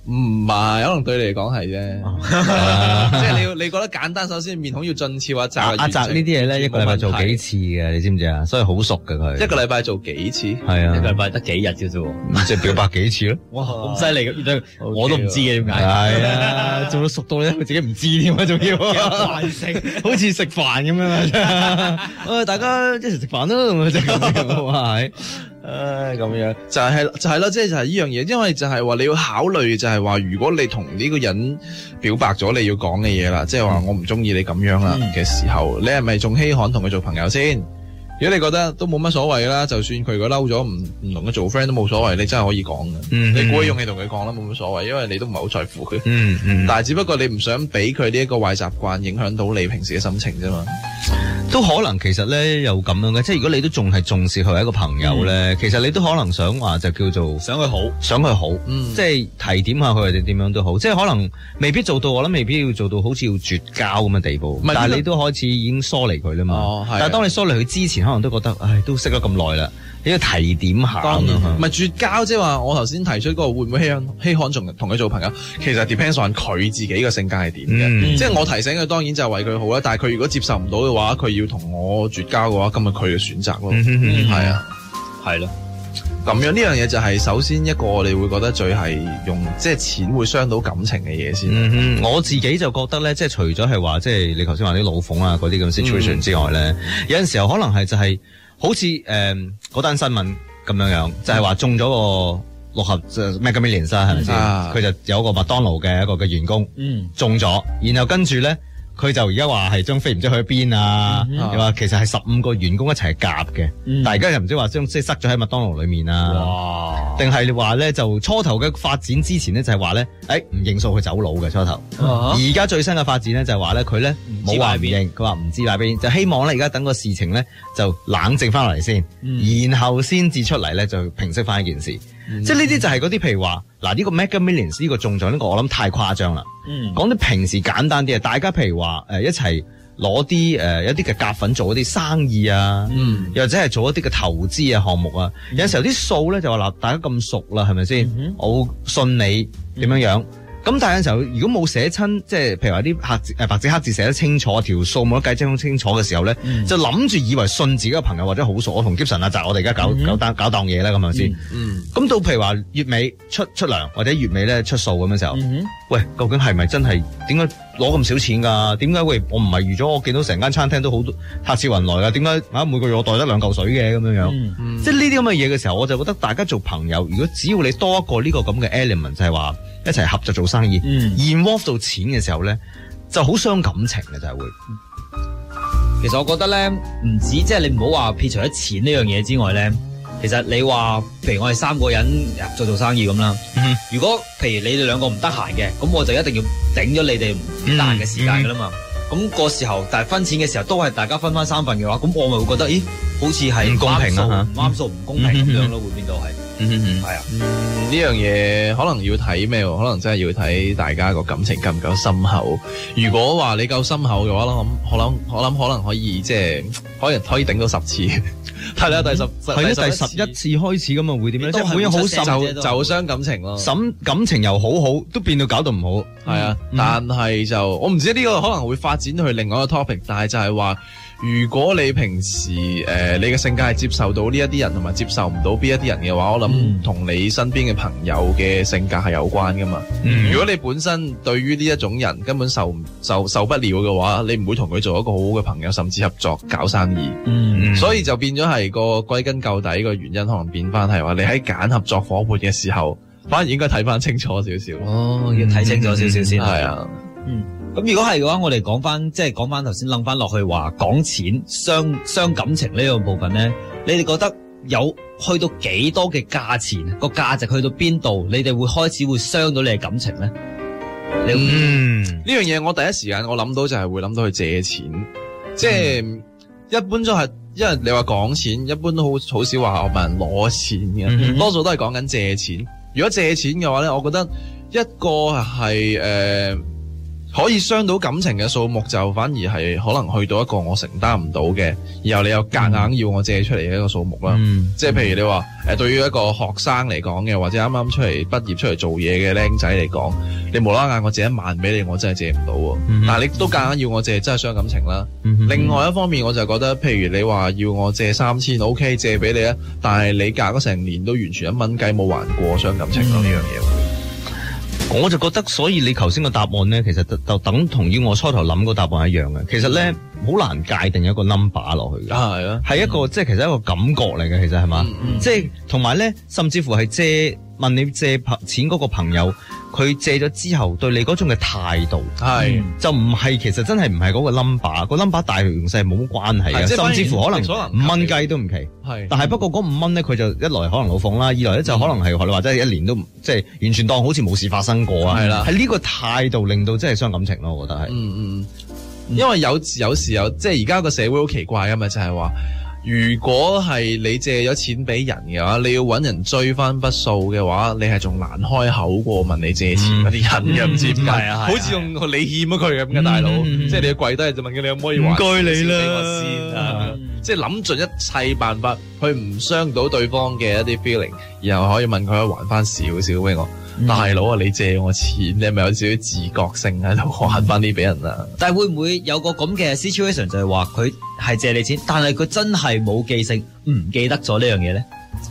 唔係，可能對你嚟講係啫，即係你要你覺得簡單，首先面孔要俊俏啊，扎阿澤呢啲嘢咧，一個禮拜做幾次嘅，你知唔知啊？所以好熟嘅佢。 一個禮拜做幾次？ 係啊， 一個禮拜得幾日嘅啫喎， 即係表白幾次咯。 哇，咁犀利嘅，我都唔知嘅點解。 係啊，做到熟到咧，佢自己唔知添啊，仲要慣性，好似食飯咁樣啊！誒，大家一齊食飯咯，就咁樣係。誒，咁樣就係就係咯，即係就係呢樣嘢，因為就係話你要考慮，就係話如果你同呢個人表白咗你要講嘅嘢啦，即係話我唔中意你咁樣啦嘅時候，你係咪仲稀罕同佢做朋友先？如果你覺得都冇乜所謂啦，就算佢如果嬲咗，唔唔同佢做 friend 都冇所謂，你真係可以講嘅。嗯、你鼓起勇氣同佢講啦，冇乜所謂，因為你都唔係好在乎佢。 嗯嗯、 但係只不過你唔想俾佢呢一個壞習慣影響到你平時嘅心情啫嘛。 都可能其實咧有咁樣嘅，即係如果你都仲係重視佢係一個朋友咧，嗯、其實你都可能想話就叫做想佢好， 想佢好， 嗯、 即係提點下佢或者點樣都好，即係可能未必做到，我諗未必要做到好似要絕交咁嘅地步。但係你都開始已經疏離佢啦嘛。 哦、 但係當你疏離佢之前，可能都覺得唉，都識咗咁耐啦，你要提點下。 當然唔係絕交，即係話我頭先提出嗰個會唔會稀罕稀罕仲同佢做朋友，其實 depends on 佢自己嘅性格係點嘅。嗯、即係我提醒佢，當然就係為佢好啦。但係佢如果接受唔到嘅話，佢要同我絕交嘅話，咁咪佢嘅選擇咯。係啊， 係咯。 咁樣呢樣嘢就係首先一個我哋會覺得最係用即係錢會傷到感情嘅嘢先。 嗯哼，我自己就覺得咧，即係除咗係話即係你頭先話啲老馮啊嗰啲咁 situation 之外咧，嗯、有陣時候可能係就係、是、好似誒嗰單新聞咁樣樣，就係、是、話中咗個六合 Mega Millions 啦，係咪先？佢、啊、就有個麥當勞嘅一個嘅員工、嗯、中咗，然後跟住咧。佢就而家話係將飛唔知去咗邊啊！又話、嗯、其實係十五個員工一齊夾嘅，嗯、但係而家又唔知話將即係塞咗喺麥當勞裏面啊！定係話咧就初頭嘅發展之前咧就係話咧，誒唔認數佢走佬嘅初頭。而家、啊、最新嘅發展咧就係話咧佢咧冇話唔認，佢話唔知喺邊，就希望咧而家等個事情咧就冷靜翻落嚟先，嗯、然後先至出嚟咧就平息翻一件事。嗯、即係呢啲就係嗰啲譬如話嗱呢、呢個 Mega Millions 呢個中獎呢、呢個我諗太誇張啦。講啲、嗯、平時簡單啲啊，大家譬如話誒、呃、一齊攞啲誒一啲嘅夾粉做一啲生意啊，嗯、又或者係做一啲嘅投資啊項目啊，嗯、有陣時候啲數咧就話嗱大家咁熟啦，係咪先？嗯、哼我信你點樣樣。咁但係有陣時候，如果冇寫親，即係譬如話啲黑字誒白紙黑字寫得清楚，條數冇得計清清楚嘅時候咧，嗯、就諗住以為信自己嘅朋友或者好熟，我同 Gibson 阿澤，我哋而家搞、嗯、搞單搞檔嘢啦，咁係咪先？咁、嗯嗯、到譬如話月尾出出糧或者月尾咧出數咁嘅時候，嗯、喂，究竟係咪真係點解攞咁少錢㗎？點解喂我唔係預咗？我見到成間餐廳都好多客似雲來㗎，點解啊每個月我袋得兩嚿水嘅咁樣樣？嗯嗯、即係呢啲咁嘅嘢嘅時候，我就覺得大家做朋友，如果只要你多一個呢個咁嘅 element， 就係話。一齊合作做生意，嗯、involve 到錢嘅時候咧，就好傷感情嘅就係會。 其實我覺得咧，唔止即係你唔好話撇除咗錢呢樣嘢之外咧，其實你話譬如我哋三個人合作做生意咁啦，嗯、如果譬如你哋兩個唔得閒嘅，咁我就一定要頂咗你哋唔得閒嘅時間噶啦嘛。咁、嗯嗯、個時候，但係分錢嘅時候都係大家分翻三份嘅話，咁我咪會覺得，咦，好似係唔公平啊，唔啱數唔公平咁樣咯，會變到係。嗯嗯嗯，係啊， 呢樣嘢可能要睇咩？可能真係要睇大家個感情夠唔夠深厚。如果話你夠深厚嘅話，我諗我諗我諗可能可以即係可能可以頂到十次。係啦，第十係啦，第十一次開始咁啊，會點樣？即係每樣好深就就傷感情咯。 感感情又好好，都變到搞到唔好。 係啊，但係就我唔知呢個可能會發展去另外一個 topic，但係就係話。如果你平時誒、呃、你嘅性格係接受到呢一啲人，同埋接受唔到邊一啲人嘅話，我諗同你身邊嘅朋友嘅性格係有關噶嘛。嗯、如果你本身對於呢一種人根本受受受不了嘅話，你唔會同佢做一個好好嘅朋友，甚至合作搞生意。嗯、所以就變咗係個歸根究底個原因，可能變翻係話你喺揀合作夥伴嘅時候，反而應該睇翻清楚少少。 哦，要睇清楚少少先。 係啊， 嗯。咁如果係嘅話，我哋講翻，即係講翻頭先諗翻落去話講錢傷傷感情呢個部分咧，你哋覺得有去到幾多嘅價錢，個價值去到邊度，你哋會開始會傷到你嘅感情咧？ 嗯，呢樣嘢我第一時間我諗到就係會諗到去借錢，即係、嗯、一般都係，因為你話講錢，一般都好好少話我問人攞錢嘅，嗯、哼多數都係講緊借錢。如果借錢嘅話咧，我覺得一個係誒。呃可以傷到感情嘅數目就反而係可能去到一個我承擔唔到嘅，然後你又夾硬要我借出嚟嘅一個數目啦。 嗯、 即係譬如你話誒，對於一個學生嚟講嘅，或者啱啱出嚟畢業出嚟做嘢嘅僆仔嚟講，你無啦啦嗌我借一萬俾你，我真係借唔到喎。 嗯、 但係你都夾硬要我借，真係傷感情啦。 嗯、 另外一方面，我就覺得，譬如你話要我借三千，OK 借俾你啊，但係你隔咗成年都完全一蚊雞冇還過，傷感情咯呢樣嘢。 我就覺得，所以你頭先個答案咧，其實就就等同於我初頭諗個答案一樣嘅。其實咧，好難界定一個 number 落去嘅， 係啊， 係一個、嗯、即係其實一個感覺嚟嘅，其實係嘛？嗯嗯、即係同埋咧，甚至乎係借問你借錢嗰個朋友，佢借咗之後對你嗰種嘅態度，係、嗯、就唔係其實真係唔係嗰個 number，個 number 大同細冇乜關係嘅，甚至乎可能五蚊雞都唔奇。係，但係不過嗰五蚊咧，佢就一來可能老奉啦，二來咧就可能係學你話齋一年都即係完全當好似冇事發生過啊。係啦，係呢個態度令到真係傷感情咯，我覺得係。嗯嗯， 因為有有時有即係而家個社會好奇怪啊嘛，就係話。如果係你借咗錢俾人嘅話，你要揾人追翻筆數嘅話，你係仲難開口過問你借錢嗰啲人嘅，唔、嗯、知點解，好似用你欠咗佢咁嘅大佬，嗯、即係你要跪低就問佢你可唔可以還錢俾我先啊？即係諗盡一切辦法去唔傷到對方嘅一啲 feeling，然後可以問佢還翻少少俾我。嗯、大佬啊，你借我錢，你係咪有少少自覺性喺度還翻啲俾人啊？ 但係會唔會有個咁嘅 situation 就係話佢係借你錢，但係佢真係冇記性，唔記得咗呢樣嘢咧？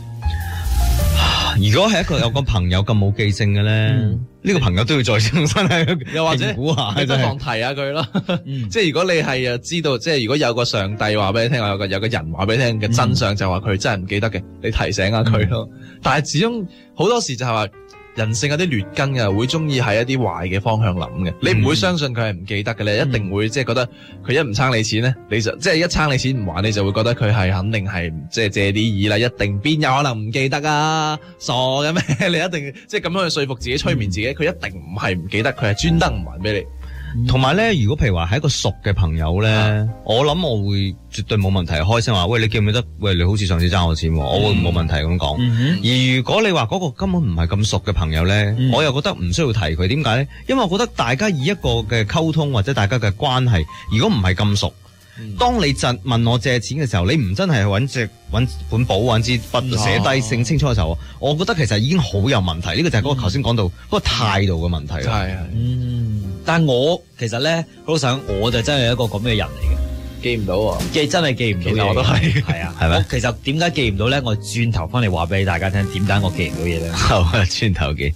如果係一個有個朋友咁冇記性嘅咧，呢、嗯、個朋友都要再重新係又或者估下， 你不妨提下佢咯。嗯、即係如果你係誒知道，即係如果有個上帝話俾你聽，有個有個人話俾你聽嘅真相，嗯、就話佢真係唔記得嘅，你提醒下佢咯。嗯、但係始終好多時就係話。人性有啲劣根嘅，會中意喺一啲壞嘅方向諗嘅。你唔會相信佢係唔記得嘅，你、嗯、一定會即係覺得佢一唔撐你錢咧，你就即係一撐你錢唔還，你就會覺得佢係肯定係即係借啲意啦，一定邊有可能唔記得啊？傻嘅咩？你一定即係咁樣去說服自己、催眠自己，佢、嗯、一定唔係唔記得，佢係專登唔還俾你。 同埋咧，如果譬如話係一個熟嘅朋友咧，啊、我諗我會絕對冇問題開聲話，喂，你記唔記得？喂，你好似上次爭我錢，嗯、我會冇問題咁講。嗯、哼而如果你話嗰個根本唔係咁熟嘅朋友咧，嗯、我又覺得唔需要提佢。點解咧？因為我覺得大家以一個嘅溝通或者大家嘅關係，如果唔係咁熟。當你就問我借錢嘅時候，你唔真係揾隻揾本簿揾支筆寫低寫清楚嘅時候，我覺得其實已經好有問題。呢、這個就係嗰個頭先講到嗰、嗯、個態度嘅問題啦。係係， 嗯。但係我其實咧，好想我就真係一個咁嘅人嚟嘅， 記唔到啊， 記真係記唔到。其實我都係，係啊，係咪？其實點解記唔到咧？我轉頭翻嚟話俾大家聽，點解我記唔到嘢咧？ 好啊，轉頭記。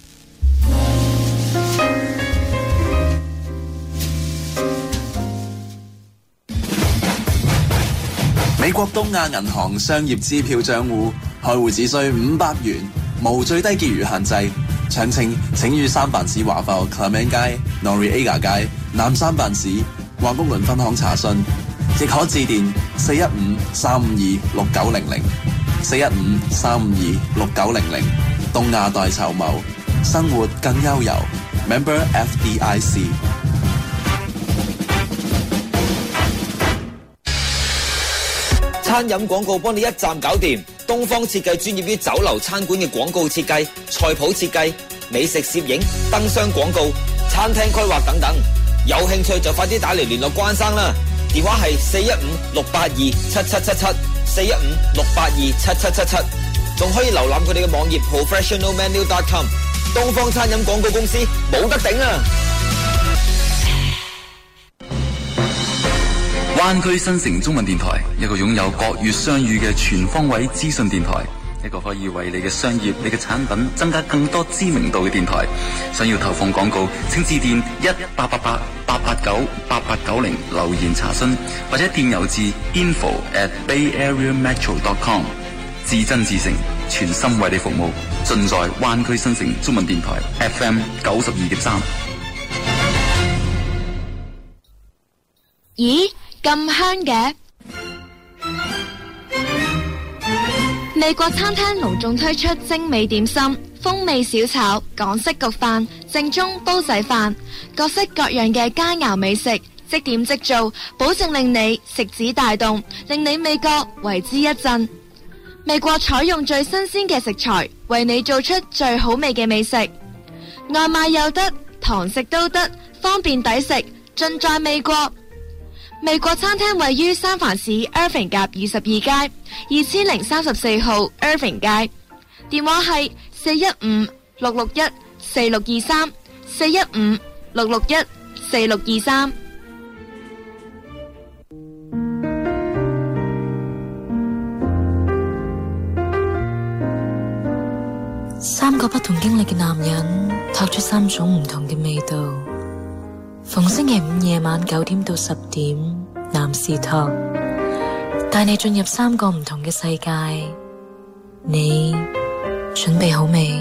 美國東亞銀行商業支票賬戶開戶只需五百元，無最低結餘限制。詳情請於三藩市華埠 Clement 街、Noriega 街、南三藩市華福倫分行查詢，亦可致電四一五三五二六九零零、四一五三五二六九零零。東亞代籌謀，生活更悠遊。Member F D I C。 餐飲廣告幫你一站搞掂，東方設計專業於酒樓餐館嘅廣告設計、菜譜設計、美食攝影、燈箱廣告、餐廳規劃等等。有興趣就快啲打嚟聯絡關生啦，電話係四一五六八二七七七七，四一五六八二七七七七，仲可以瀏覽佢哋嘅網頁 professional menu dot com。東方餐飲廣告公司冇得頂啊！ 灣區新城中文電台，一個擁有國粵雙語嘅全方位資訊電台，一個可以為你嘅商業、你嘅產品增加更多知名度嘅電台。想要投放廣告，請致電一八八八八八九八八九零留言查詢，或者電郵至 info at bay area metro dot com。至真至誠，全心為你服務，盡在灣區新城中文電台 F M 九十二點三。 咦？咁香嘅？美國餐廳隆重推出精美點心、風味小炒、港式焗飯、正宗煲仔飯，各式各樣嘅佳肴美食，即點即做，保證令你食指大動，令你味覺為之一振。美國採用最新鮮嘅食材，為你做出最好味嘅美食，外賣又得，堂食都得。 方便抵食，盡在美國。美國餐廳位於三藩市 Irving 夾二十二街二千零三十四號 Irving 街，電話係四一五六六一四六二三四一五六六一四六二三。 三個不同經歷嘅男人，托出三種唔同嘅味道。逢星期五夜晚九點到十點，男士托帶你進入三個唔同嘅世界。你準備好未？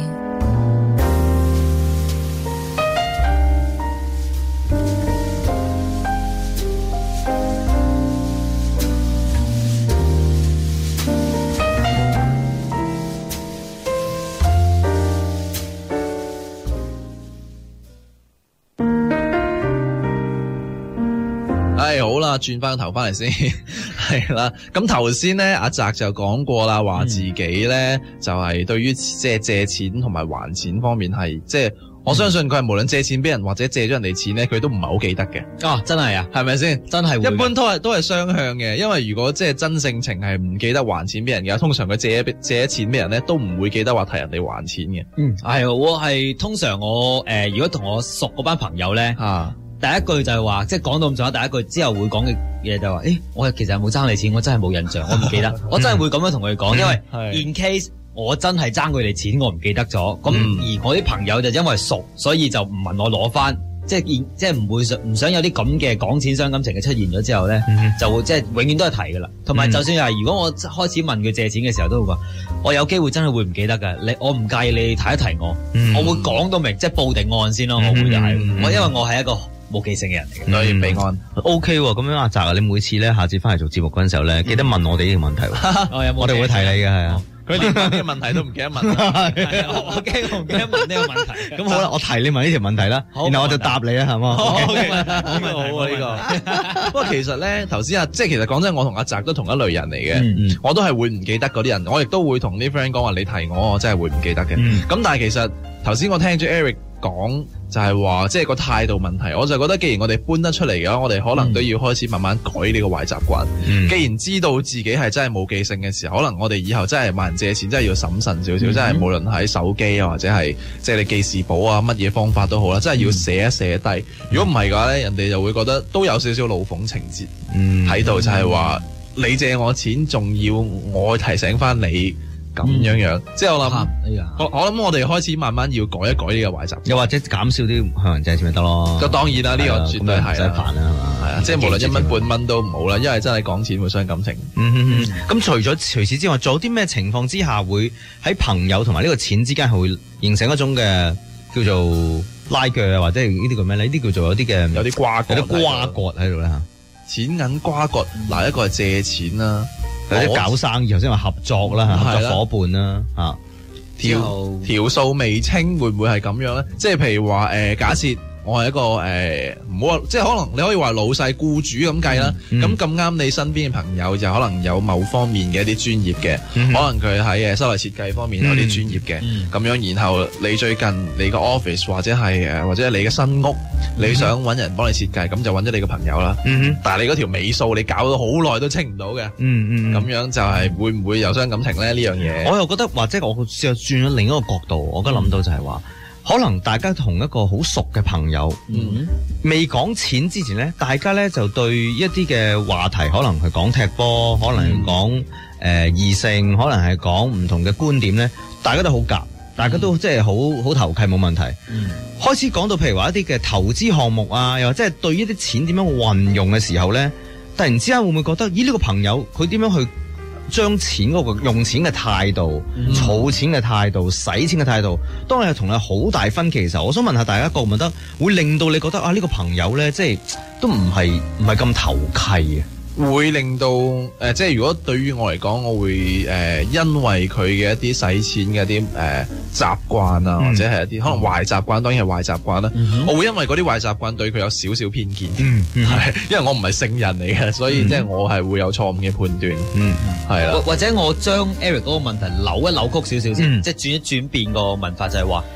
係好啦，轉翻頭翻嚟先，係啦。咁頭先咧，阿澤就講過啦，話自己咧、嗯、就係對於即係借錢同埋還錢方面係即係，我相信佢係無論借錢俾人或者借咗人哋錢咧，佢都唔係好記得嘅。 哦，真係啊， 係咪先？ 真係一般都係都係雙向嘅，因為如果即係真性情係唔記得還錢俾人嘅，通常佢借借咗錢俾人咧，都唔會記得話提人哋還錢嘅。 嗯，係我係通常我誒、呃，如果同我熟嗰班朋友咧。 啊第一句就係話，即係講到咁上下，第一句之後會講嘅嘢就係話，誒，我其實有冇爭你錢，我真係冇印象，我唔記得，我真係會咁樣同佢講，因為 in case 我真係爭佢哋錢，我唔記得咗，咁、嗯、而我啲朋友就因為熟，所以就唔問我攞翻，即係即係唔會想唔想有啲咁嘅講錢傷感情嘅出現咗之後咧，嗯、就會即係永遠都係提噶啦。同埋就算係如果我開始問佢借錢嘅時候，都會話我有機會真係會唔記得㗎。你我唔介意你提一提我，嗯、我會講到明，即係報定案先咯。我會就係、是嗯、我因為我係一個冇記性嘅人嚟嘅， 所以備案 O K 喎。咁樣阿澤啊，你每次咧下次翻嚟做節目嗰陣時候咧，記得問我哋呢個問題。我哋會提你嘅，係啊。 佢連呢個問題都唔記得問， 我驚我唔記得問呢個問題。 咁好啦，我提你問呢條問題啦，然後我就答你啦，係嘛？ 好嘅，好啊呢個。不過其實咧，頭先啊，即係其實講真，我同阿澤都同一類人嚟嘅，我都係會唔記得嗰啲人，我亦都會同啲 friend 講話，你提我，我真係會唔記得嘅。咁但係其實頭先我聽咗 Eric 講就係話，即係個態度問題，我就覺得既然我哋搬得出嚟嘅話，我哋可能都要開始慢慢改呢個壞習慣。嗯、既然知道自己係真係冇記性嘅時候，可能我哋以後真係問人借錢真係要審慎少少，嗯、真係無論喺手機啊或者係即係你記事簿啊乜嘢方法都好啦，真係要寫一寫低。嗯、如果唔係嘅話咧，人哋就會覺得都有少少老諷情節喺度，嗯、就係話你借我錢，仲要我提醒翻你。咁樣樣，即係我諗，我我諗我哋開始慢慢要改一改呢個壞習慣， 又或者減少啲向人借錢咪得咯。 咁當然啦，呢個絕對係啦，唔使煩啦，係嘛？係啊，即係無論一蚊半蚊都唔好啦，因為真係講錢會傷感情。 嗯咁除咗除此之外，仲有啲咩情況之下會喺朋友同埋呢個錢之間係會形成一種嘅叫做拉鋸啊，或者係呢啲叫咩咧？呢啲叫做有啲嘅有啲瓜葛， 有啲瓜葛喺度咧嚇。 錢銀瓜葛，嗱一個係借錢啦。 或者搞生意，頭先話合作啦，合作伙伴啦，嚇條條數未清，會唔會係咁樣咧？即係譬如話誒、呃，假設我係一個誒唔好話，即係可能你可以話老細僱主咁計啦。咁咁啱你身邊嘅朋友就可能有某方面嘅一啲專業嘅，嗯、可能佢喺誒室內設計方面有啲專業嘅。咁、嗯嗯、樣然後你最近你個 office 或者係誒或者你嘅新屋，嗯、你想揾人幫你設計，咁就揾咗你個朋友啦。嗯、但係你嗰條尾數你搞到好耐都清唔到嘅。咁、嗯嗯、樣就係會唔會有傷感情咧？呢樣嘢我又覺得，或者我試下轉咗另一個角度，我而家諗到就係話。可能大家同一個好熟嘅朋友，嗯、未講錢之前咧，大家咧就對一啲嘅話題，可能係講踢波，可能係講誒異性，可能係講唔同嘅觀點咧，大家都好夾，大家都即係好好投契冇問題。嗯、開始講到譬如話一啲嘅投資項目啊，又或者係對一啲錢點樣運用嘅時候咧，突然之間會唔會覺得，咦呢、呢個朋友佢點樣去將錢嗰個用錢嘅態度、儲、嗯、錢嘅態度、使錢嘅態度，當你係同你好大分歧嘅時候，我想問下大家覺唔覺得會令到你覺得啊呢、呢個朋友咧，即係都唔係唔係咁投契嘅？ 會令到誒、呃，即係如果對於我嚟講，我會誒、呃，因為佢嘅一啲使錢嘅一啲誒習慣啊，或者係一啲可能壞習慣，當然係壞習慣啦。嗯、我會因為嗰啲壞習慣對佢有少少偏見，係、嗯嗯、因為我唔係聖人嚟嘅，所以即係我係會有錯誤嘅判斷。嗯，係啦， 或或者我將 Eric 嗰個問題扭一扭曲少少先，嗯、即係轉一轉變個問法，就係話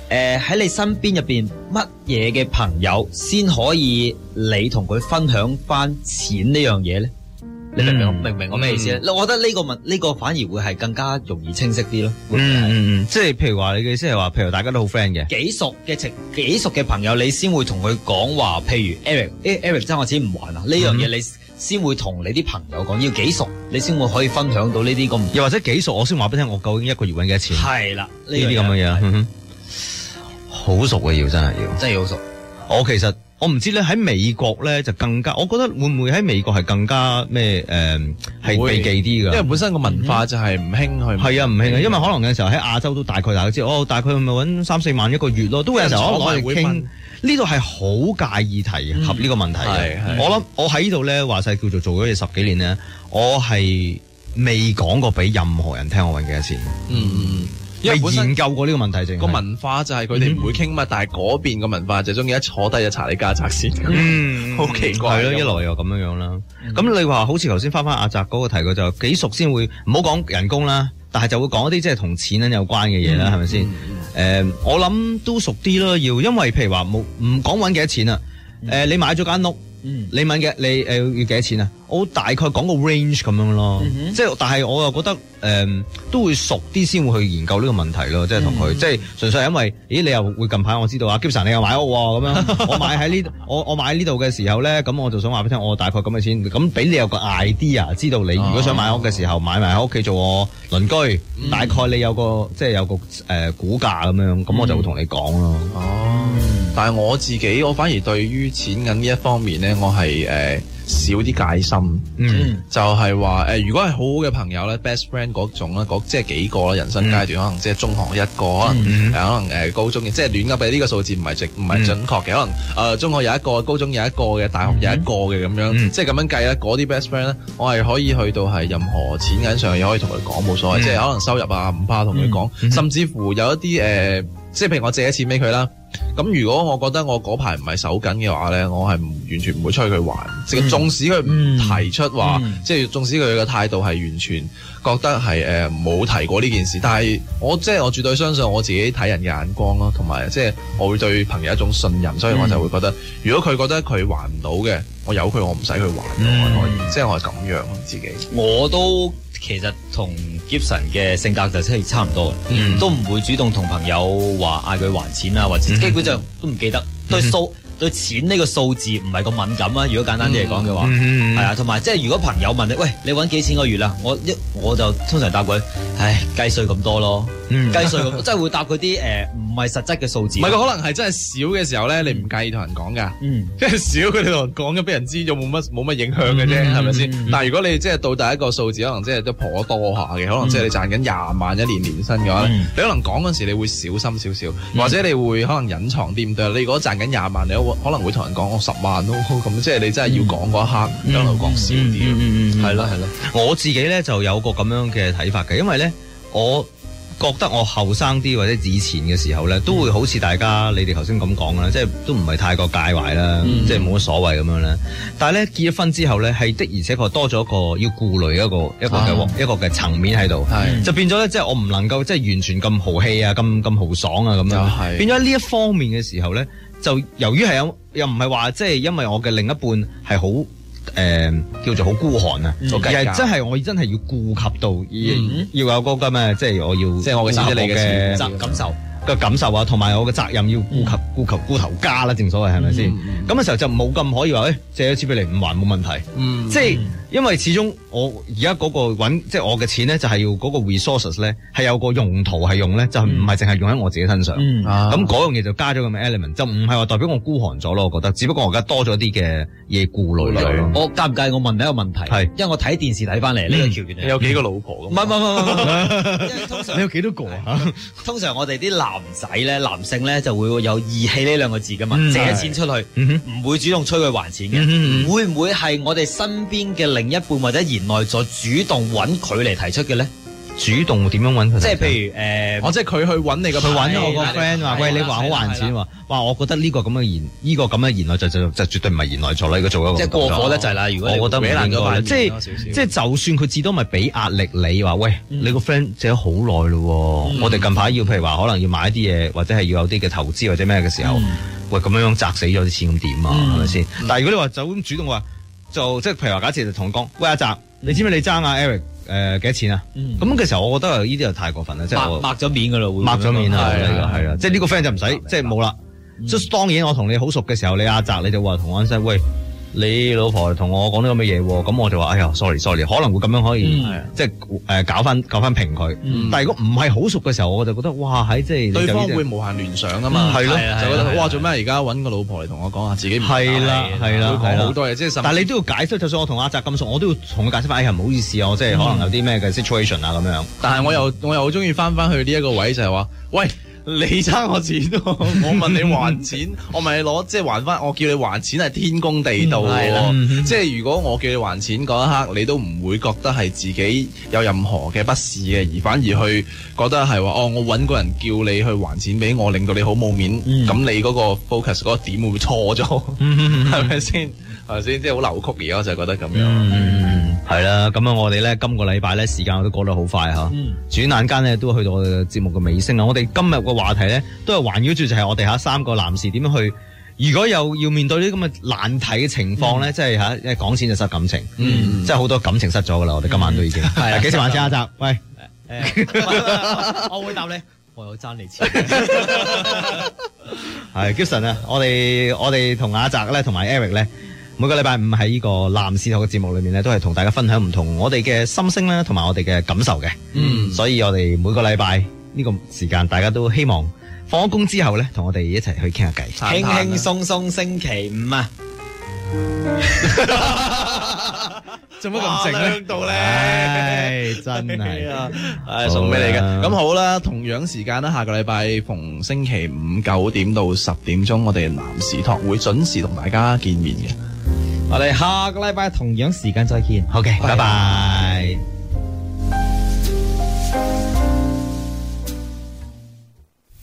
誒喺你身邊入邊乜嘢嘅朋友先可以你同佢分享翻錢呢樣嘢咧？你明唔明我明唔明我咩意思咧？我覺得呢個問呢個反而會係更加容易清晰啲咯。 嗯嗯嗯，即係譬如話你嘅意思係話，譬如大家都好 friend 嘅， 幾熟嘅情幾熟嘅朋友，你先會同佢講話，譬如 Eric，誒 Eric 爭我錢唔還啊，呢樣嘢你先會同你啲朋友講，要幾熟你先會可以分享到呢啲咁， 又或者幾熟我先話俾你聽，我究竟一個月揾幾多錢？ 係啦， 呢啲咁嘅嘢，好熟嘅要真係要， 真係好熟。 我其實。我唔知咧喺美國咧就更加，我覺得會唔會喺美國係更加咩誒係避忌啲㗎？ 因為本身個文化就係唔興去。 係啊，唔興啊，因為可能有時候喺亞洲都大概大家知，哦，大概咪揾三四萬一個月咯，都會有時候攞嚟傾。呢度係好介意提合呢個問題嘅。嗯、我諗我喺呢度咧話晒叫做做咗嘢十幾年咧，我係未講過俾任何人聽我揾幾多錢。嗯。因為研究過呢個問題，淨個文化就係佢哋唔會傾乜，但係嗰邊個文化就中意一坐低就查你家宅先， 嗯， 好奇怪。 係咯，一來又咁樣樣啦。咁、嗯、你話好似頭先翻翻阿澤嗰個題，佢就幾熟先會唔好講人工啦，但係就會講一啲即係同錢有關嘅嘢啦，係咪先？誒、呃，我諗都熟啲咯，要因為譬如話冇唔講揾幾多錢啊？誒、嗯呃，你買咗間屋，嗯、你問嘅你誒、呃、要幾多錢啊？我大概講個 range 咁樣咯，嗯、即係但係我又覺得誒、呃、都會熟啲先會去研究呢個問題咯，即係同佢即係純粹係因為，咦你又會近排我知道啊 Gibson 你又買屋喎咁樣，我買喺呢我我買喺呢度嘅時候咧，咁我就想話俾你聽，我大概咁嘅錢，咁俾你有個 idea， 知道你如果想買屋嘅時候買埋喺屋企做我鄰居，嗯、大概你有個即係有個誒、呃、估價咁樣，咁我就會同你講咯。 哦，但係我自己我反而對於錢銀呢一方面咧，我係誒。呃少啲戒心，嗯，就係話誒，如果係好好嘅朋友咧 ，best friend 嗰種咧，即係幾個啦，人生階段、嗯、可能即係中學一個，可能誒、嗯，可能誒高中嘅，即係亂噏嘅呢個數字唔係直唔係準確嘅，可能誒、呃、中學有一個，高中有一個嘅，大學有一個嘅咁樣，嗯、即係咁樣計咧，嗰啲 best friend 咧，我係可以去到係任何錢銀上嘅嘢可以同佢講冇所謂，嗯、即係可能收入啊唔怕同佢講，嗯、甚至乎有一啲誒、呃，即係譬如我借一錢俾佢啦。咁如果我覺得我嗰排唔係手緊嘅話咧，我係完全唔會催佢還，即係縱使佢唔提出話，嗯、即係縱使佢嘅態度係完全覺得係誒冇提過呢件事，但係我即係我絕對相信我自己睇人嘅眼光咯，同埋即係我會對朋友一種信任，所以我就會覺得，嗯、如果佢覺得佢還唔到嘅，我由佢，我唔使去還，嗯、我可以，即係我係咁樣自己。 我都其實同 Gibson 嘅性格就真係差唔多嘅，嗯、都唔會主動同朋友話嗌佢還錢啊，或者基本上都唔記得，對數對錢呢個數字唔係咁敏感啊。如果簡單啲嚟講嘅話，係、嗯、啊，同埋即係如果朋友問你，喂，你揾幾錢個月啦？我一我就通常答佢，唉，計稅咁多咯，嗯、計稅咁，即係會答佢啲誒唔係實質嘅數字。 唔係，佢可能係真係少嘅時候咧，你唔介意同人講㗎。嗯，即係少佢哋同人講嘅，俾人知咗冇乜冇乜影響嘅啫，係咪先？嗯、但係如果你即係到第一個數字，可能即係都頗多下嘅，可能即係你賺緊廿萬一年年薪嘅話咧，嗯、你可能講嗰陣時你會小心少少，嗯、或者你會可能隱藏啲唔對。你如果賺緊廿萬，你可能會同人講我十萬咯，咁即係你真係要講嗰一刻，一路講少啲。 係咯係咯，我自己咧就有個咁樣嘅睇法嘅，因為咧我覺得我後生啲或者以前嘅時候咧，都會好似大家你哋頭先咁講啦，即係都唔係太過介懷啦，嗯、即係冇乜所謂咁樣啦。但係咧結咗婚之後咧，係的而且確多咗一個要顧慮一個一個嘅、啊、一個嘅層面喺度，是就變咗咧，即係我唔能夠即係完全咁豪氣啊，咁咁豪爽啊咁樣，變咗呢一方面嘅時候咧。就由於係有又唔係話即係因為我嘅另一半係好誒叫做好孤寒啊，嗯、而係真係我真係要顧及到，嗯、要有嗰個咩，即係我要即係我嘅你嘅感受。 嘅感受啊，同埋我嘅責任要顧及顧及顧頭家啦，正所謂係咪先？咁嘅時候就冇咁可以話，誒借咗錢俾你唔還冇問題。嗯，即係因為始終我而家嗰個揾，即係我嘅錢咧，就係要嗰個 resources 咧，係有個用途係用咧，就唔係淨係用喺我自己身上。咁嗰樣嘢就加咗咁嘅 element，就唔係話代表我孤寒咗咯。我覺得，只不過我而家多咗啲嘅嘢顧慮咯。 我介唔介意我問你一個問題？係，因為我睇電視睇翻嚟呢個橋段， 你有幾個老婆？ 唔係唔係唔係，因為通常你有幾多個啊？ 通常我哋啲男仔咧，男性咧就會有義氣呢兩個字噶嘛，借錢出去，唔會主動催佢還錢嘅。會唔會係我哋身邊嘅另一半或者賢內助主動揾佢嚟提出嘅咧？ 主動點樣揾佢？ 即係譬如誒， 哦，即係佢去揾你個， 佢揾我個 friend 話：喂，你話好還錢喎？哇，我覺得呢個咁嘅言，呢個咁嘅言內就就就絕對唔係言內助啦。如果做一個即係過火得滯啦。如果我覺得唔應該，即係即係就算佢至多咪俾壓力你話：喂，你個 friend 借咗好耐咯，我哋近排要譬如話可能要買一啲嘢，或者係要有啲嘅投資或者咩嘅時候，喂咁樣樣砸死咗啲錢咁點啊？係咪先？但係如果你話就咁主動話，就即係譬如話假設就同我講：喂阿澤，你知唔知你爭阿 Eric？誒幾多錢啊？咁嘅時候，我覺得呢啲就太過分啦，即係我抹咗面噶啦， 抹咗面啦，係啦，即係呢個 friend 就唔使，即係冇啦。即係當然，我同你好熟嘅時候，你阿澤你就話同我講，喂，你老婆同我講啲咁嘅嘢喎，咁我就話，哎呀 ，sorry sorry，可能會咁樣可以，即係誒搞翻搞翻平佢。但係如果唔係好熟嘅時候，我就覺得哇，喺即係對方會無限聯想啊嘛， 係咯， 就覺得哇，做咩而家揾個老婆嚟同我講下自己唔係啦係啦， 會講好多嘢，即係但係你都要解釋，就算我同阿澤咁熟，我都要同佢解釋翻，哎呀，唔好意思啊，我即係可能有啲咩嘅 situation 啊咁樣。 但係我又我又好中意翻翻去呢一個位，就係話，喂。你爭我錢喎，我問你還錢，我問你攞即係還翻，我叫你還錢係天公地道喎。嗯、即係如果我叫你還錢嗰一刻，你都唔會覺得係自己有任何嘅不是嘅，而反而去覺得係話哦，我揾個人叫你去還錢俾我，令到你好冇面，咁、嗯、你嗰個 focus 嗰個點會唔會錯咗？係咪先？係咪先？即係好扭曲，而家我就覺得咁樣。 嗯，係啦，咁啊，我哋咧今個禮拜咧時間都過得好快嚇，嗯、轉眼間咧都去到我哋嘅節目嘅尾聲啦。我哋今日嘅話題咧都係環繞住就係我哋嚇三個男士點樣去，如果有要面對呢啲咁嘅難題嘅情況咧，嗯、即係嚇，因為講錢就失感情，嗯、即係好多感情失咗噶啦。我哋今晚都已經係幾時還錢阿澤？喂， 我會答你，我有爭你錢。 係 Gibson 啊，我哋我哋同阿澤咧同埋 Eric 咧。每個禮拜五喺呢個男士頭嘅節目裏面咧，都係同大家分享唔同我哋嘅心聲啦，同埋我哋嘅感受嘅。嗯，所以我哋每個禮拜呢個時間，大家都希望放咗工之後咧，同我哋一齊去傾下偈， 輕輕鬆鬆星期五啊！ 做乜咁靜咧？到咧， 唉，真係啊！唉，送俾你嘅。咁好啦，同樣時間啦，下個禮拜逢星期五九點到十點鐘，我哋男士托會準時同大家見面嘅。 我哋下個禮拜同樣時間再見。 OK，拜拜。